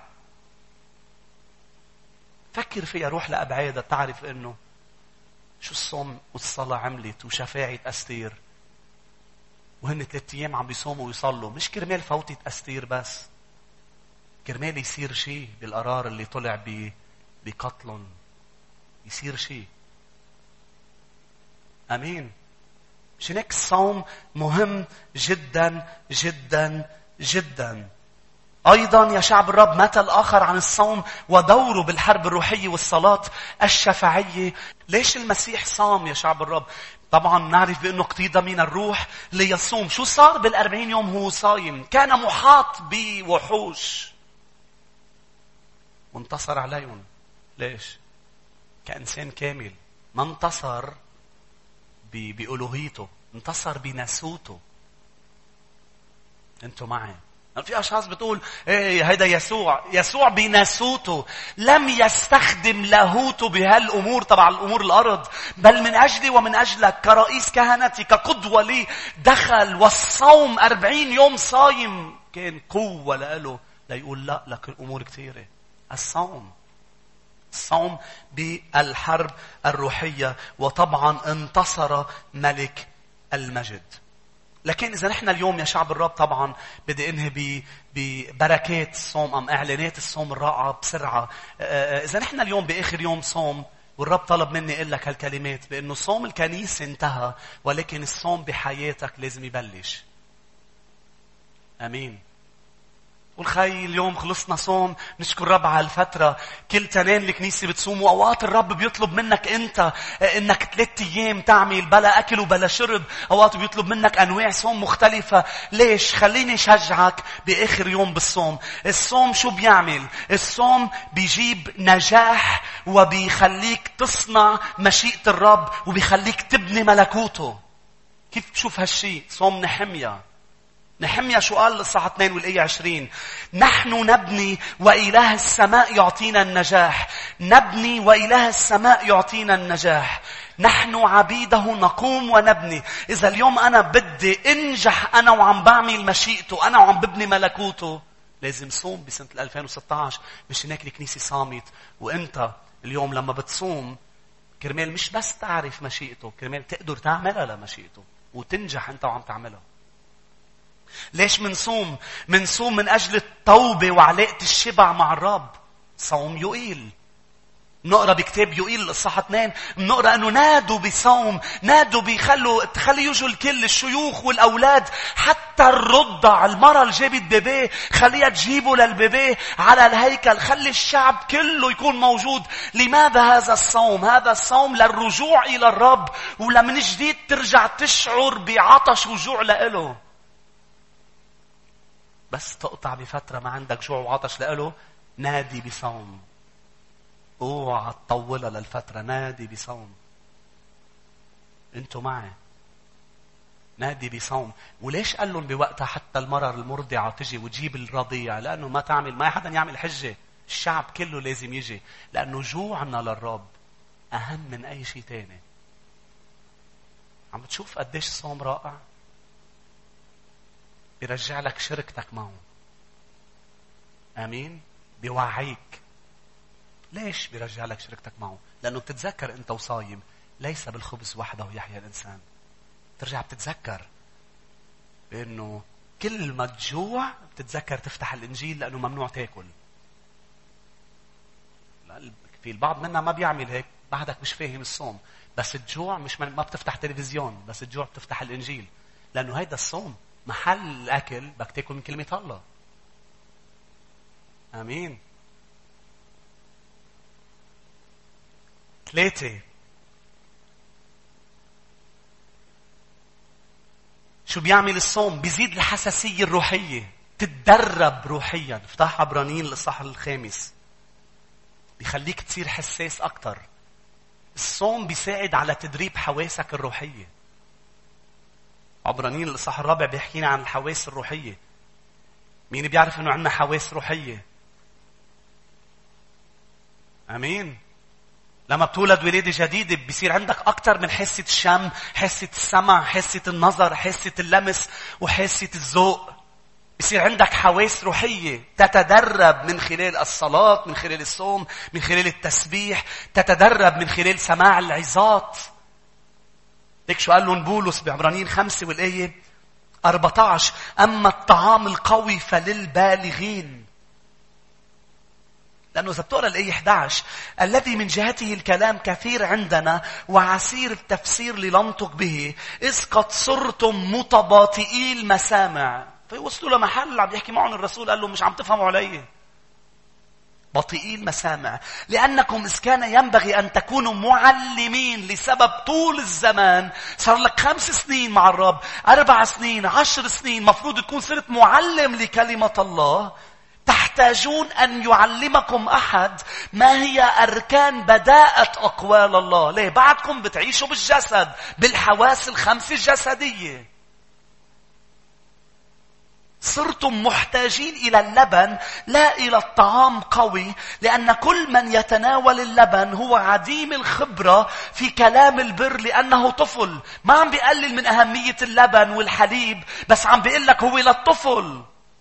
فكر فيها، روح لأبعادها، تعرف إنه شو الصوم والصلاة عملت وشفاعة أستير. وهن ثلاثة أيام عم بيصوموا ويصلوا، مش كرمال فوتة أستير بس، كرمال يصير شيء بالقرار اللي طلع بقتلهم، يصير شيء. أمين. مش هيك الصوم مهم جدا جدا جدا. أيضا يا شعب الرب مثل آخر عن الصوم ودوره بالحرب الروحية والصلاة الشفاعية. ليش المسيح صام يا شعب الرب؟ طبعا نعرف بأنه اقتضى من الروح ليصوم. شو صار بالأربعين يوم هو صايم؟ كان محاط بوحوش وانتصر عليهم. ليش؟ كإنسان كامل ما انتصر بألوهيته، انتصر بناسوته. انتوا معي؟ في أشخاص بتقول إيه هيدا يسوع يسوع بناسوته لم يستخدم لاهوته بهالأمور تبع الأمور الأرض، بل من أجلي ومن أجلك كرئيس كهنتي كقدوة لي دخل. والصوم أربعين يوم صايم كان قوة له ليقول لا لك الأمور كثيرة. الصوم الصوم بالحرب الروحية. وطبعا انتصر ملك المجد. لكن إذا نحن اليوم يا شعب الرب، طبعا بدي انهي ببركات الصوم أم إعلانات الصوم الرائعة بسرعة. إذا نحن اليوم بآخر يوم صوم والرب طلب مني أقول لك هالكلمات بأنه صوم الكنيسة انتهى، ولكن الصوم بحياتك لازم يبلش. أمين. والخي اليوم خلصنا صوم، نشكر رب على الفترة. كل تنين الكنيسة بتصوم، وأوقات الرب بيطلب منك أنت إنك ثلاثة أيام تعمل بلا أكل وبلا شرب. أوقات بيطلب منك أنواع صوم مختلفة. ليش؟ خليني شجعك بآخر يوم بالصوم. الصوم شو بيعمل؟ الصوم بيجيب نجاح وبيخليك تصنع مشيئة الرب وبيخليك تبني ملكوته. كيف بشوف هالشي؟ صوم نحمية. نحمية شو قال الصحة اثنين والآية عشرين؟ نحن نبني وإله السماء يعطينا النجاح. نبني وإله السماء يعطينا النجاح. نحن عبيده نقوم ونبني. إذا اليوم أنا بدي انجح أنا وعم بعمل مشيئته، أنا وعم ببني ملكوته، لازم صوم. بسنة ألفين وستة عشر مش هناك الكنيسة صامت. وإنت اليوم لما بتصوم كرمال مش بس تعرف مشيئته، كرمال تقدر تعملها لمشيئته وتنجح أنت وعم تعملها. ليش منصوم؟ منصوم من أجل التوبة وعلاقة الشبع مع الرب. صوم يقيل. نقرأ بكتاب يقيل الإصحاح اثنين، نقرأ أنه نادوا بصوم، نادوا بيخلوا تخلي يجوا الكل، الشيوخ والأولاد، حتى الرضع، المرأة اللي جابت بيبيه خليها تجيبه للبيبيه على الهيكل. خلي الشعب كله يكون موجود. لماذا هذا الصوم؟ هذا الصوم للرجوع إلى الرب، ولمن جديد ترجع تشعر بعطش وجوع لإله. بس تقطع بفترة ما عندك جوع وعطش لإله، نادي بصوم. اوعى تطولها للفترة. نادي بصوم. انتوا معي؟ نادي بصوم. وليش قال لهم بوقتها حتى المرأة المرضعة تجي وتجيب الرضيع؟ لأنه ما تعمل ما حدا يعمل حجة. الشعب كله لازم يجي. لأنه جوعنا للرب أهم من أي شيء تاني. عم بتشوف قديش الصوم رائع؟ بيرجع لك شركتك معه. آمين؟ بيوعيك. ليش بيرجع لك شركتك معه؟ لأنه بتتذكر أنت وصايم ليس بالخبز وحده يحيى الإنسان. ترجع بتتذكر بأنه كل ما تجوع بتتذكر تفتح الإنجيل لأنه ممنوع تاكل. في البعض منا ما بيعمل هيك، بعدك مش فاهم الصوم. بس تجوع مش ما بتفتح تلفزيون، بس تجوع بتفتح الإنجيل. لأنه هيدا الصوم محل الأكل بدك تاكل من كلمة الله. آمين. ثلاثة، شو بيعمل الصوم؟ بيزيد الحساسية الروحية. تتدرب روحيا. افتح عبرانيين الإصحاح الخامس. بيخليك تصير حساس أكتر. الصوم بيساعد على تدريب حواسك الروحية. عبرانيين الإصحاح الرابع بيحكينا عن الحواس الروحية. مين بيعرف إنه عندنا حواس روحية؟ أمين. لما بتولد ولادة جديدة بيصير عندك أكتر من حاسة الشم، حاسة السمع، حاسة النظر، حاسة اللمس وحاسة الذوق. بيصير عندك حواس روحية تتدرب من خلال الصلاة، من خلال الصوم، من خلال التسبيح، تتدرب من خلال سماع العظات. ليك شو قال لهم بولس بعبرانيين خمسة والآية أربعة عشر: أما الطعام القوي فللبالغين. لأنه إذا بتقرأ الآية أحد عشر: الذي من جهته الكلام كثير عندنا وعسير التفسير لننطق به، إذ قد صرتم متباطئي المسامع. فيوصلوا لمحل عم يحكي معهم الرسول قال لهم مش عم تفهموا علي. بطيئي المسامع، لأنكم إذ كان ينبغي أن تكونوا معلمين لسبب طول الزمان. صار لك خمس سنين مع الرب، أربع سنين، عشر سنين، مفروض تكون صرت معلم لكلمة الله. تحتاجون أن يعلمكم أحد ما هي أركان بداءة أقوال الله. ليه؟ بعدكم بتعيشوا بالجسد، بالحواس الخمس الجسدية. صرتم محتاجين إلى اللبن لا إلى الطعام قوي، لأن كل من يتناول اللبن هو عديم الخبرة في كلام البر لأنه طفل. ما عم بيقلل من أهمية اللبن والحليب، بس عم بيقول لك هو للطفل.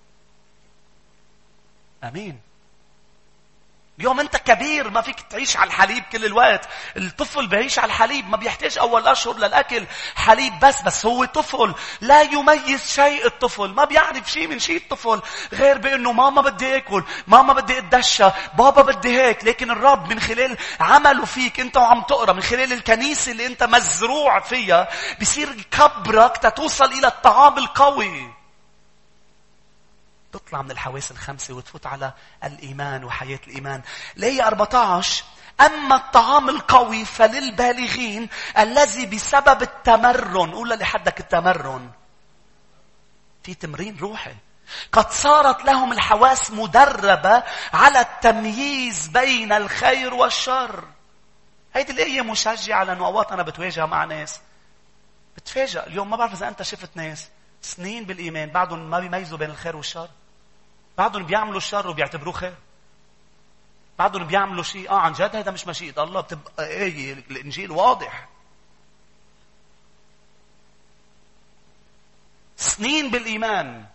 أمين. اليوم أنت كبير ما فيك تعيش على الحليب كل الوقت. الطفل بيعيش على الحليب، ما بيحتاج أول أشهر للأكل حليب بس بس هو طفل. لا يميز شيء الطفل، ما بيعرف شيء من شيء الطفل غير بأنه ماما بدي أكل، ماما بدي أتدشى، بابا بدي هيك. لكن الرب من خلال عمله فيك أنت وعم تقرأ، من خلال الكنيسة اللي أنت مزروع فيها، بيصير يكبرك تتوصل إلى الطعام القوي. تطلع من الحواس الخمسة وتفوت على الإيمان وحياة الإيمان. ليه أربعة عشر: أما الطعام القوي فللبالغين الذي بسبب التمرن. قول لحدك التمرن. في تمرين روحي. قد صارت لهم الحواس مدربة على التمييز بين الخير والشر. هيدي الآية مشجعة، لأنه أوقات أنا بتواجه مع ناس بتفاجأ. اليوم ما بعرف إذا أنت شفت ناس سنين بالإيمان بعدهم ما بيميزوا بين الخير والشر. بعدهم بيعملوا الشر وبيعتبروه خير. بعدهم بيعملوا شيء آه عن جد هذا مش مشيئة الله، بتبقى ايه الإنجيل واضح. سنين بالإيمان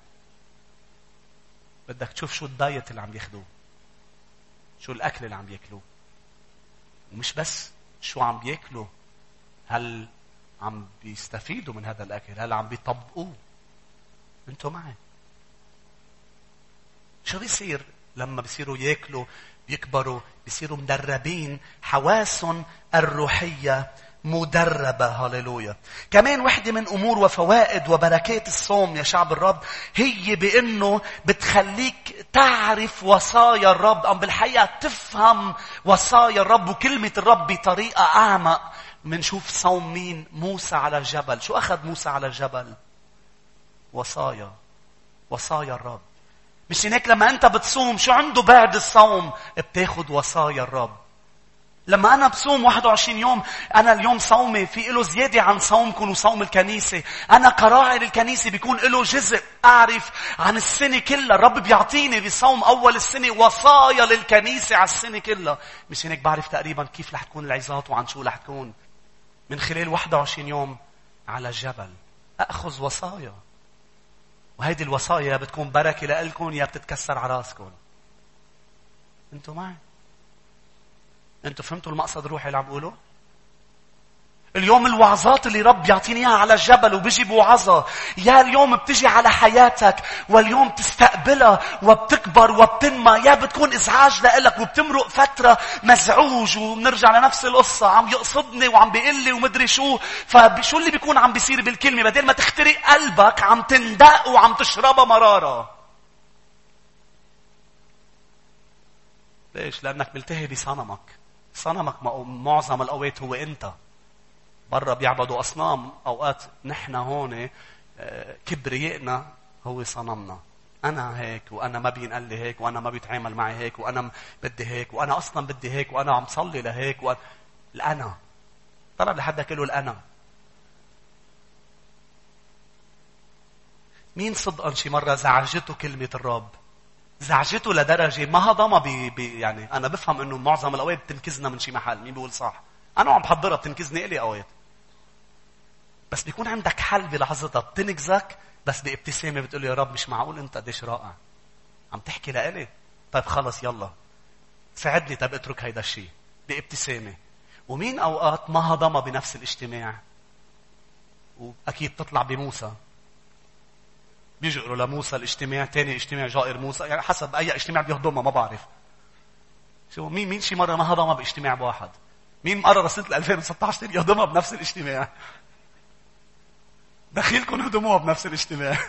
بدك تشوف شو الدايت اللي عم ياخدوه، شو الأكل اللي عم بياكلوه، ومش بس شو عم بياكلوا، هل عم بيستفيدوا من هذا الأكل، هل عم بيطبقوه. انتوا معي؟ شو بيصير لما بيصيروا ياكلوا بيكبروا بيصيروا مدربين، حواسهم الروحية مدربة. هاليلويا. كمان واحدة من أمور وفوائد وبركات الصوم يا شعب الرب هي بأنه بتخليك تعرف وصايا الرب، أم بالحقيقة تفهم وصايا الرب وكلمة الرب بطريقة أعمق. منشوف صوم مين؟ موسى على الجبل. شو أخذ موسى على الجبل؟ وصايا، وصايا الرب. مش هيك لما أنت بتصوم شو عنده بعد الصوم؟ بتاخد وصايا الرب. لما أنا بصوم واحد وعشرين يوم، أنا اليوم صومي في له زيادة عن صومكم وصوم الكنيسة. أنا كراعي للكنيسة بيكون له جزء أعرف عن السنة كلها. الرب بيعطيني بصوم أول السنة وصايا للكنيسة على السنة كلها. مش هيك بعرف تقريبا كيف رح تكون العظات وعن شو رح تكون من خلال واحد وعشرين يوم على الجبل. أخذ وصايا، وهيدي الوصايا بتكون بركة لألكم يا بتتكسر على راسكم. أنتوا معي؟ أنتوا فهمتوا المقصد الروحي اللي عم بقوله؟ اليوم الوعظات اللي رب يعطيني اياها على الجبل وبيجي بوعظة، يا اليوم بتجي على حياتك واليوم تستقبلها وبتكبر وبتنمى، يا بتكون ازعاج لإلك وبتمرق فترة مزعوج وبنرجع لنفس القصة، عم يقصدني وعم بيقول لي ومدري شو. فشو اللي بيكون عم بيصير بالكلمة؟ بدل ما تخترق قلبك عم تندق وعم تشربها مرارة. ليش؟ لأنك ملتهي بصنمك. صنمك معظم الأوقات هو أنت. برا بيعبدوا أصنام، أوقات نحن هون كبريائنا هو صنمنا. أنا هيك، وأنا ما بينقل لي هيك، وأنا ما بيتعامل معي هيك، وأنا بدي هيك، وأنا أصلا بدي هيك، وأنا عم صلي لهيك. وأنا... الأنا طلب لحدك له الأنا. مين صدقا شي مرة زعجته كلمة الرب؟ زعجته لدرجة ما هضمها بي... بي... يعني أنا بفهم إنه معظم الأوقات بتنكزنا من شي محل. مين بيقول صح؟ أنا عم بحضرها بتنكزني إلي أوقات. بس بيكون عندك حل بلحظتها، بتنكزك بس بابتسامة بتقول يا رب مش معقول أنت قديش رائع. عم تحكي لإلي؟ طيب خلص يلا ساعدني، طيب اترك هيدا الشيء بابتسامة. ومين أوقات ما هضمها بنفس الاجتماع، وأكيد تطلع بموسى. بيجروا لموسى الاجتماع، تاني اجتماع جائر موسى، يعني حسب أي اجتماع بيهضمها ما بعرف. شو مين مين شي مرة ما هضمها باجتماع بواحد؟ مين قرر سنة ألفين وستة عشر يهضمها بنفس الاجتماع؟ دخيلكم هدموها بنفس الاجتماع.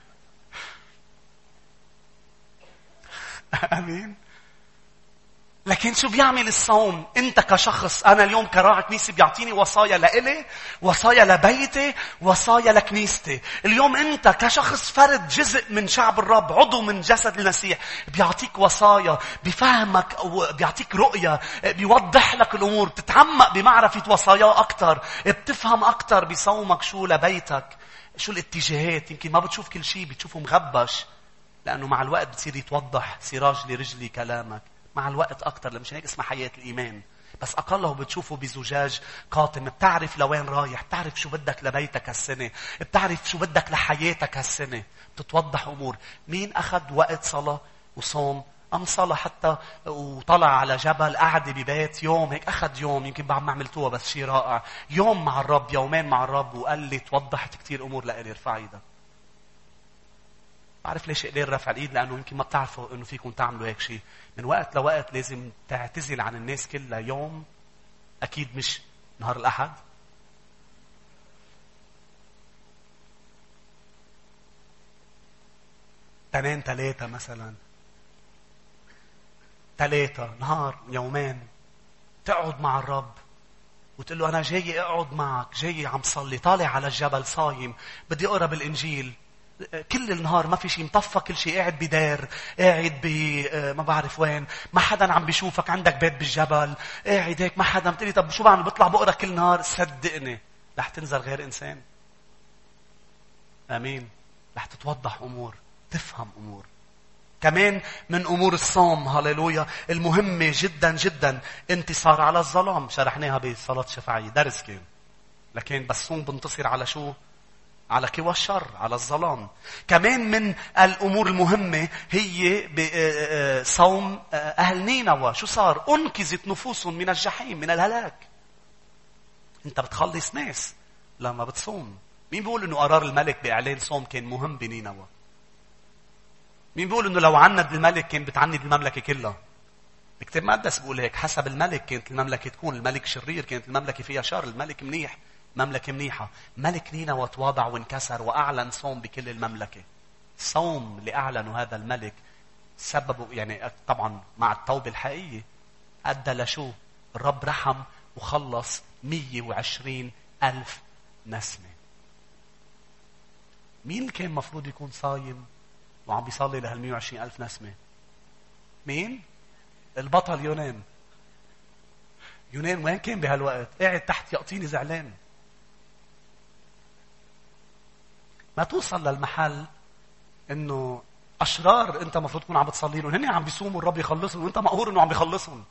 امين. لكن شو بيعمل الصوم؟ انت كشخص، انا اليوم كراعي كنيسة بيعطيني وصايا لإلي، وصايا لبيتي، وصايا لكنيستي. اليوم انت كشخص فرد جزء من شعب الرب، عضو من جسد المسيح، بيعطيك وصايا، بيفهمك، بيعطيك رؤية، بيوضح لك الامور، بتتعمق بمعرفة وصاياه اكتر، بتفهم اكتر بصومك شو لبيتك، شو الاتجاهات. يمكن ما بتشوف كل شيء، بتشوفه مغبش، لانه مع الوقت بتصير يتوضح سراج لرجلي كلامك. مع الوقت أكتر، لمش هيك اسمها حياة الإيمان. بس أقله بتشوفه بزجاج قاتم. بتعرف لوين رايح، بتعرف شو بدك لبيتك هالسنة، بتعرف شو بدك لحياتك هالسنة. بتتوضح أمور. مين أخذ وقت صلاة وصوم؟ أم صلاة حتى وطلع على جبل، قعد ببيت يوم هيك، أخذ يوم، يمكن بعد ما عملتوها بس شيء رائع، يوم مع الرب، يومين مع الرب، وقال لي توضحت كتير أمور لإلي. ارفع ايدك. بعرف ليش قليل رفع الإيد، لأنه يمكن ما بتعرفوا إنه فيكم تعملوا هيك شيء. من وقت لوقت لازم تعتزل عن الناس كلها يوم، أكيد مش نهار الأحد. تنين ثلاثة مثلا، ثلاثة نهار، يومين، تقعد مع الرب وتقول له أنا جاي أقعد معك، جاي عم صلي، طالع على الجبل صايم، بدي أقرأ بالإنجيل كل النهار، ما في شيء، مطفى كل شيء، قاعد بدار، قاعد ب ما بعرف وين، ما حدا عم بيشوفك، عندك بيت بالجبل، قاعد هيك، ما حدا. بتقولي طب شو بعمل؟ بطلع بقرا كل نهار. صدقني رح تنزل غير إنسان. آمين. رح تتوضح أمور، تفهم أمور. كمان من أمور الصوم، هاليلويا، المهمة جدا جدا انتصار على الظلام. شرحناها بصلاة شفاعية، درس كان. لكن بس صوم بنتصر على شو؟ على كوى الشر، على الظلام. كمان من الأمور المهمة هي صوم أهل نينوى. شو صار؟ أنقذت نفوسهم من الجحيم، من الهلاك. أنت بتخلص ناس لما بتصوم. مين بيقول إنه قرار الملك بإعلان صوم كان مهم بنينوى؟ مين بيقول إنه لو عند الملك كان بتعند المملكة كلها؟ الكتاب المقدس بيقول هيك، حسب الملك كانت المملكة تكون. الملك شرير كانت المملكة فيها شر، الملك منيح مملكة منيحة. ملك نينوى تواضع وانكسر وأعلن صوم بكل المملكة. صوم اللي أعلنوا هذا الملك سببه، يعني طبعا مع التوبة الحقيقية، أدى لشو؟ الرب رحم وخلص مية وعشرين ألف نسمة. مين كان مفروض يكون صايم وعم بيصلي لهالمية وعشرين ألف نسمة. مين؟ البطل يونان. يونان وين كان بهالوقت؟ قاعد تحت يقطيني زعلان. ما توصل للمحل انه اشرار انت مفروض تكون عم بتصلي لهم، هن عم بيصوموا الرب يخلصهم وانت مقهور انه عم بيخلصهم.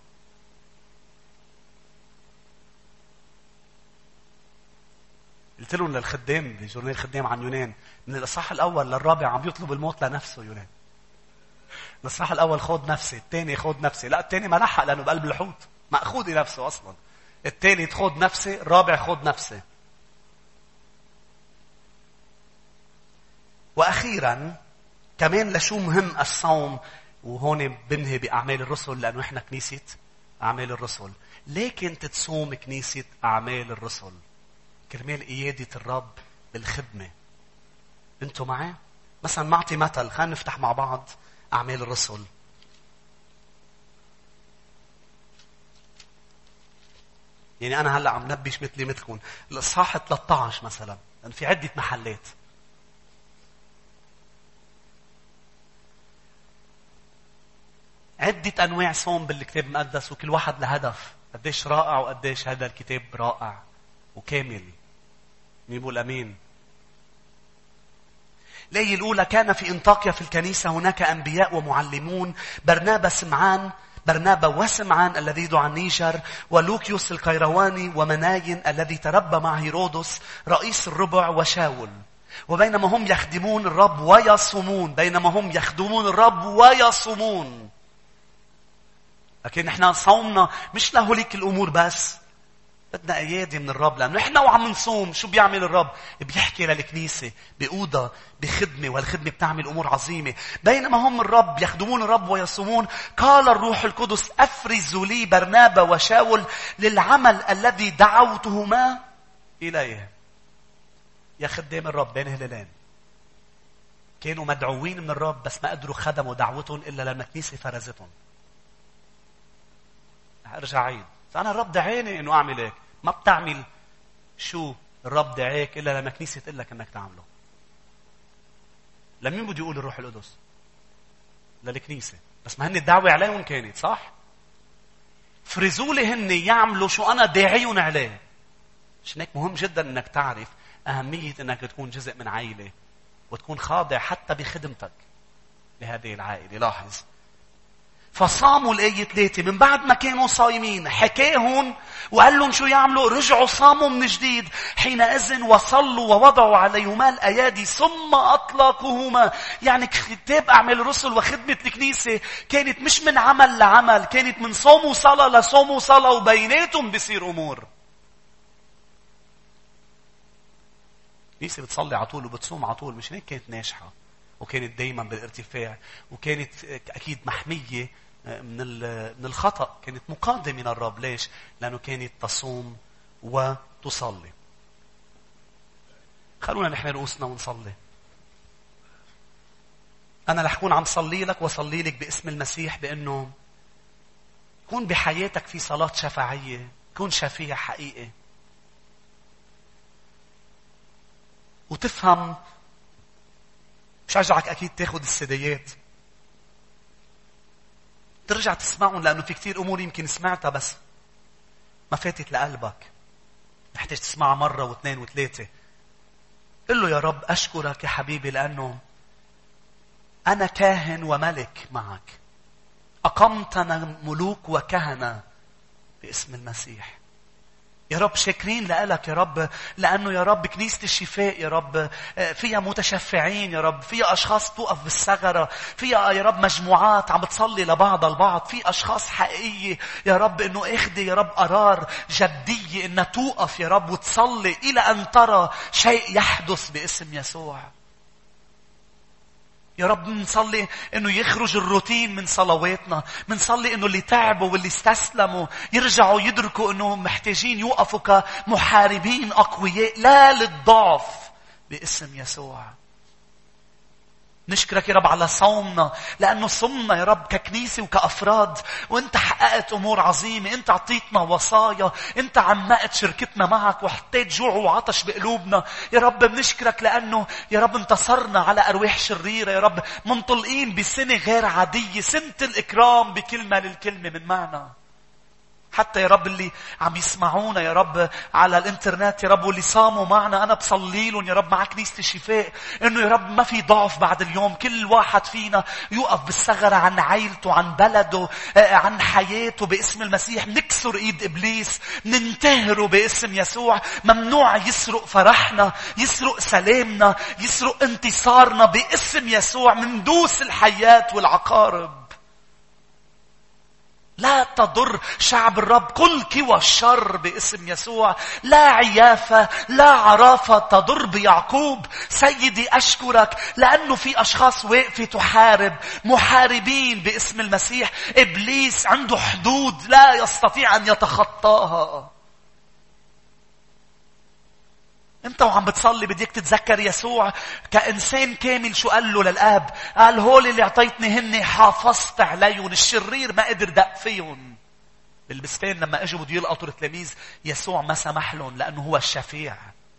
قلت لهم للخدام بجورنال الخدام عن يونان من الاصحاح الاول للرابع عم بيطلب الموت لنفسه. يونان الاصحاح الاول خود نفسي، الثاني خود نفسي، لا الثاني ما لحق لانه بقلب الحوت مأخوذ نفسه اصلا. الثالث خود نفسي، الرابع خود نفسي. واخيرا كمان لشو مهم الصوم، وهون بنهي باعمال الرسل لانه احنا كنيسه اعمال الرسل. لكن تتصوم كنيسه اعمال الرسل كرمال اياده الرب بالخدمه. انتوا معي؟ مثلا معطي مثل، خلينا نفتح مع بعض اعمال الرسل. يعني انا هلا عم نبش مثلي مثلكم. الاصحاح ثلاثة عشر مثلا، لان في عده محلات. عدة أنواع صوم بالكتاب المقدس وكل واحد لهدف. قديش رائع وقديش هذا الكتاب رائع وكامل. مين بقول أمين؟ الآية الأولى: كان في أنطاكيا في الكنيسة هناك أنبياء ومعلمون، برنابا سمعان برنابا وسمعان الذي يدعى نيجر، ولوكيوس القيرواني، ومناين الذي تربى مع هيرودس رئيس الربع، وشاول. وبينما هم يخدمون الرب ويصومون بينما هم يخدمون الرب ويصومون. لكن نحن صومنا مش لهوليك الأمور بس، بدنا أيادي من الرب. لأنه نحن وعم نصوم شو بيعمل الرب؟ بيحكي للكنيسة بأوضة بخدمة، والخدمة بتعمل أمور عظيمة. بينما هم الرب يخدمون الرب ويصومون، قال الروح القدس: أفرزوا لي برنابا وشاول للعمل الذي دعوتهما إليه. يا خدام الرب بين هلالين كانوا مدعوين من الرب، بس ما قدروا خدموا دعوتهم إلا لما الكنيسة فرزتهم. ارجع عيد، فأنا الرب دعاني إنه أعمل هيك. ما بتعمل شو الرب دعاك إلا لما كنيسة تقول لك إنك تعمله. لمين بده يقول الروح القدس؟ للكنيسة. بس ما هن الدعوة عليهم كانت صح؟ فرزوا لي هن يعملوا شو أنا داعيهم عليه. عشان هيك مهم جدا إنك تعرف أهمية إنك تكون جزء من عائلة وتكون خاضع حتى بخدمتك لهذه العائلة. لاحظ، فصاموا الآية ثلاثة. من بعد ما كانوا صايمين حكاهم وقال لهم شو يعملوا. رجعوا صاموا من جديد حينئذ، وصلوا ووضعوا عليهما الأيادي ثم أطلقوهما. يعني كتاب أعمال الرسل وخدمة الكنيسة كانت مش من عمل لعمل، كانت من صوم وصلاة لصوم وصلاة، وبيناتهم بيصير أمور. الكنيسة بتصلي على طول وبتصوم على طول، مش هيك كانت ناجحة وكانت دايما بالارتفاع، وكانت أكيد محمية من من الخطأ، كانت مقادمة من الرب. ليش؟ لأنه كانت تصوم وتصلي. خلونا نحن رؤوسنا ونصلي. أنا رح أكون عم صلي لك وصلي لك باسم المسيح بأنه يكون بحياتك في صلاة شفاعية، يكون شفيع حقيقي، وتفهم. بشجعك أكيد تاخد السديات ترجع تسمعهم، لأنه في كتير أمور يمكن سمعتها بس ما فاتت لقلبك، نحتاج تسمعها مرة واثنين وثلاثة. قل له: يا رب أشكرك يا حبيبي لأنه أنا كاهن وملك معك، أقمتنا ملوك وكهنة باسم المسيح. يا رب شاكرين لك يا رب، لأنه يا رب كنيسة الشفاء يا رب فيها متشفعين يا رب، فيها أشخاص توقف بالثغرة، فيها يا رب مجموعات عم بتصلي لبعض البعض، في أشخاص حقيقية يا رب إنه اخدي يا رب قرار جدية إنها توقف يا رب وتصلي إلى أن ترى شيء يحدث باسم يسوع. يا رب منصلي إنه يخرج الروتين من صلواتنا، منصلي إنه اللي تعبوا واللي استسلموا يرجعوا يدركوا إنه محتاجين يوقفوا كمحاربين أقوياء لا للضعف باسم يسوع. نشكرك يا رب على صومنا، لأنه صمنا يا رب ككنيسة وكأفراد، وأنت حققت أمور عظيمة. أنت عطيتنا وصايا، أنت عمقت شركتنا معك وحطيت جوع وعطش بقلوبنا. يا رب بنشكرك لأنه يا رب انتصرنا على أرواح شريرة. يا رب منطلقين بسنة غير عادية، سنة الإكرام بكلمة للكلمة من معنا. حتى يا رب اللي عم يسمعونا يا رب على الانترنت يا رب، واللي صاموا معنا، أنا بصلي لهم يا رب مع كنيسة الشفاء إنه يا رب ما في ضعف بعد اليوم. كل واحد فينا يقف بالثغرة عن عائلته، عن بلده، عن حياته باسم المسيح. نكسر إيد إبليس، ننتهره باسم يسوع. ممنوع يسرق فرحنا، يسرق سلامنا، يسرق انتصارنا باسم يسوع. مندوس الحياة والعقارب. لا تضر شعب الرب كل كوى الشر باسم يسوع. لا عيافة، لا عرافة تضر بيعقوب. سيدي أشكرك لأنه في أشخاص واقفة تحارب، محاربين باسم المسيح. إبليس عنده حدود لا يستطيع أن يتخطاها. انت وعم بتصلي بديك تتذكر يسوع كإنسان كامل. شو قال له للآب؟ قال هول اللي اعطيتني هن حافظت عليهم، الشرير ما قدر دق فيهم. بالبستان لما اجوا بده يلقطوا التلاميذ يسوع ما سمح لهم لأنه هو الشفيع.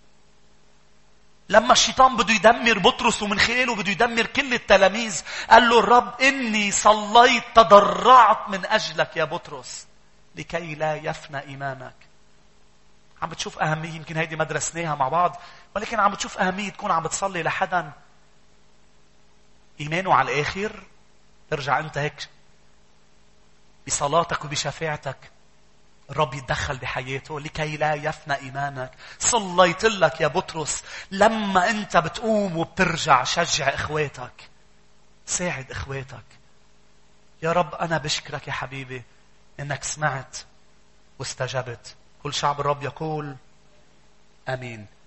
لما الشيطان بده يدمر بطرس ومن خلاله بده يدمر كل التلاميذ، قال له الرب إني صليت تضرعت من أجلك يا بطرس لكي لا يفنى إيمانك. عم بتشوف أهمية، يمكن هيدي ما درسناها مع بعض، ولكن عم بتشوف أهمية تكون عم بتصلي لحدا إيمانه على الآخر. ترجع أنت هيك بصلاتك وبشفاعتك الرب يتدخل بحياته لكي لا يفنى إيمانك. صليت لك يا بطرس لما أنت بتقوم وبترجع شجع إخواتك، ساعد إخواتك. يا رب أنا بشكرك يا حبيبي إنك سمعت واستجبت. كل شعب الرب يقول آمين.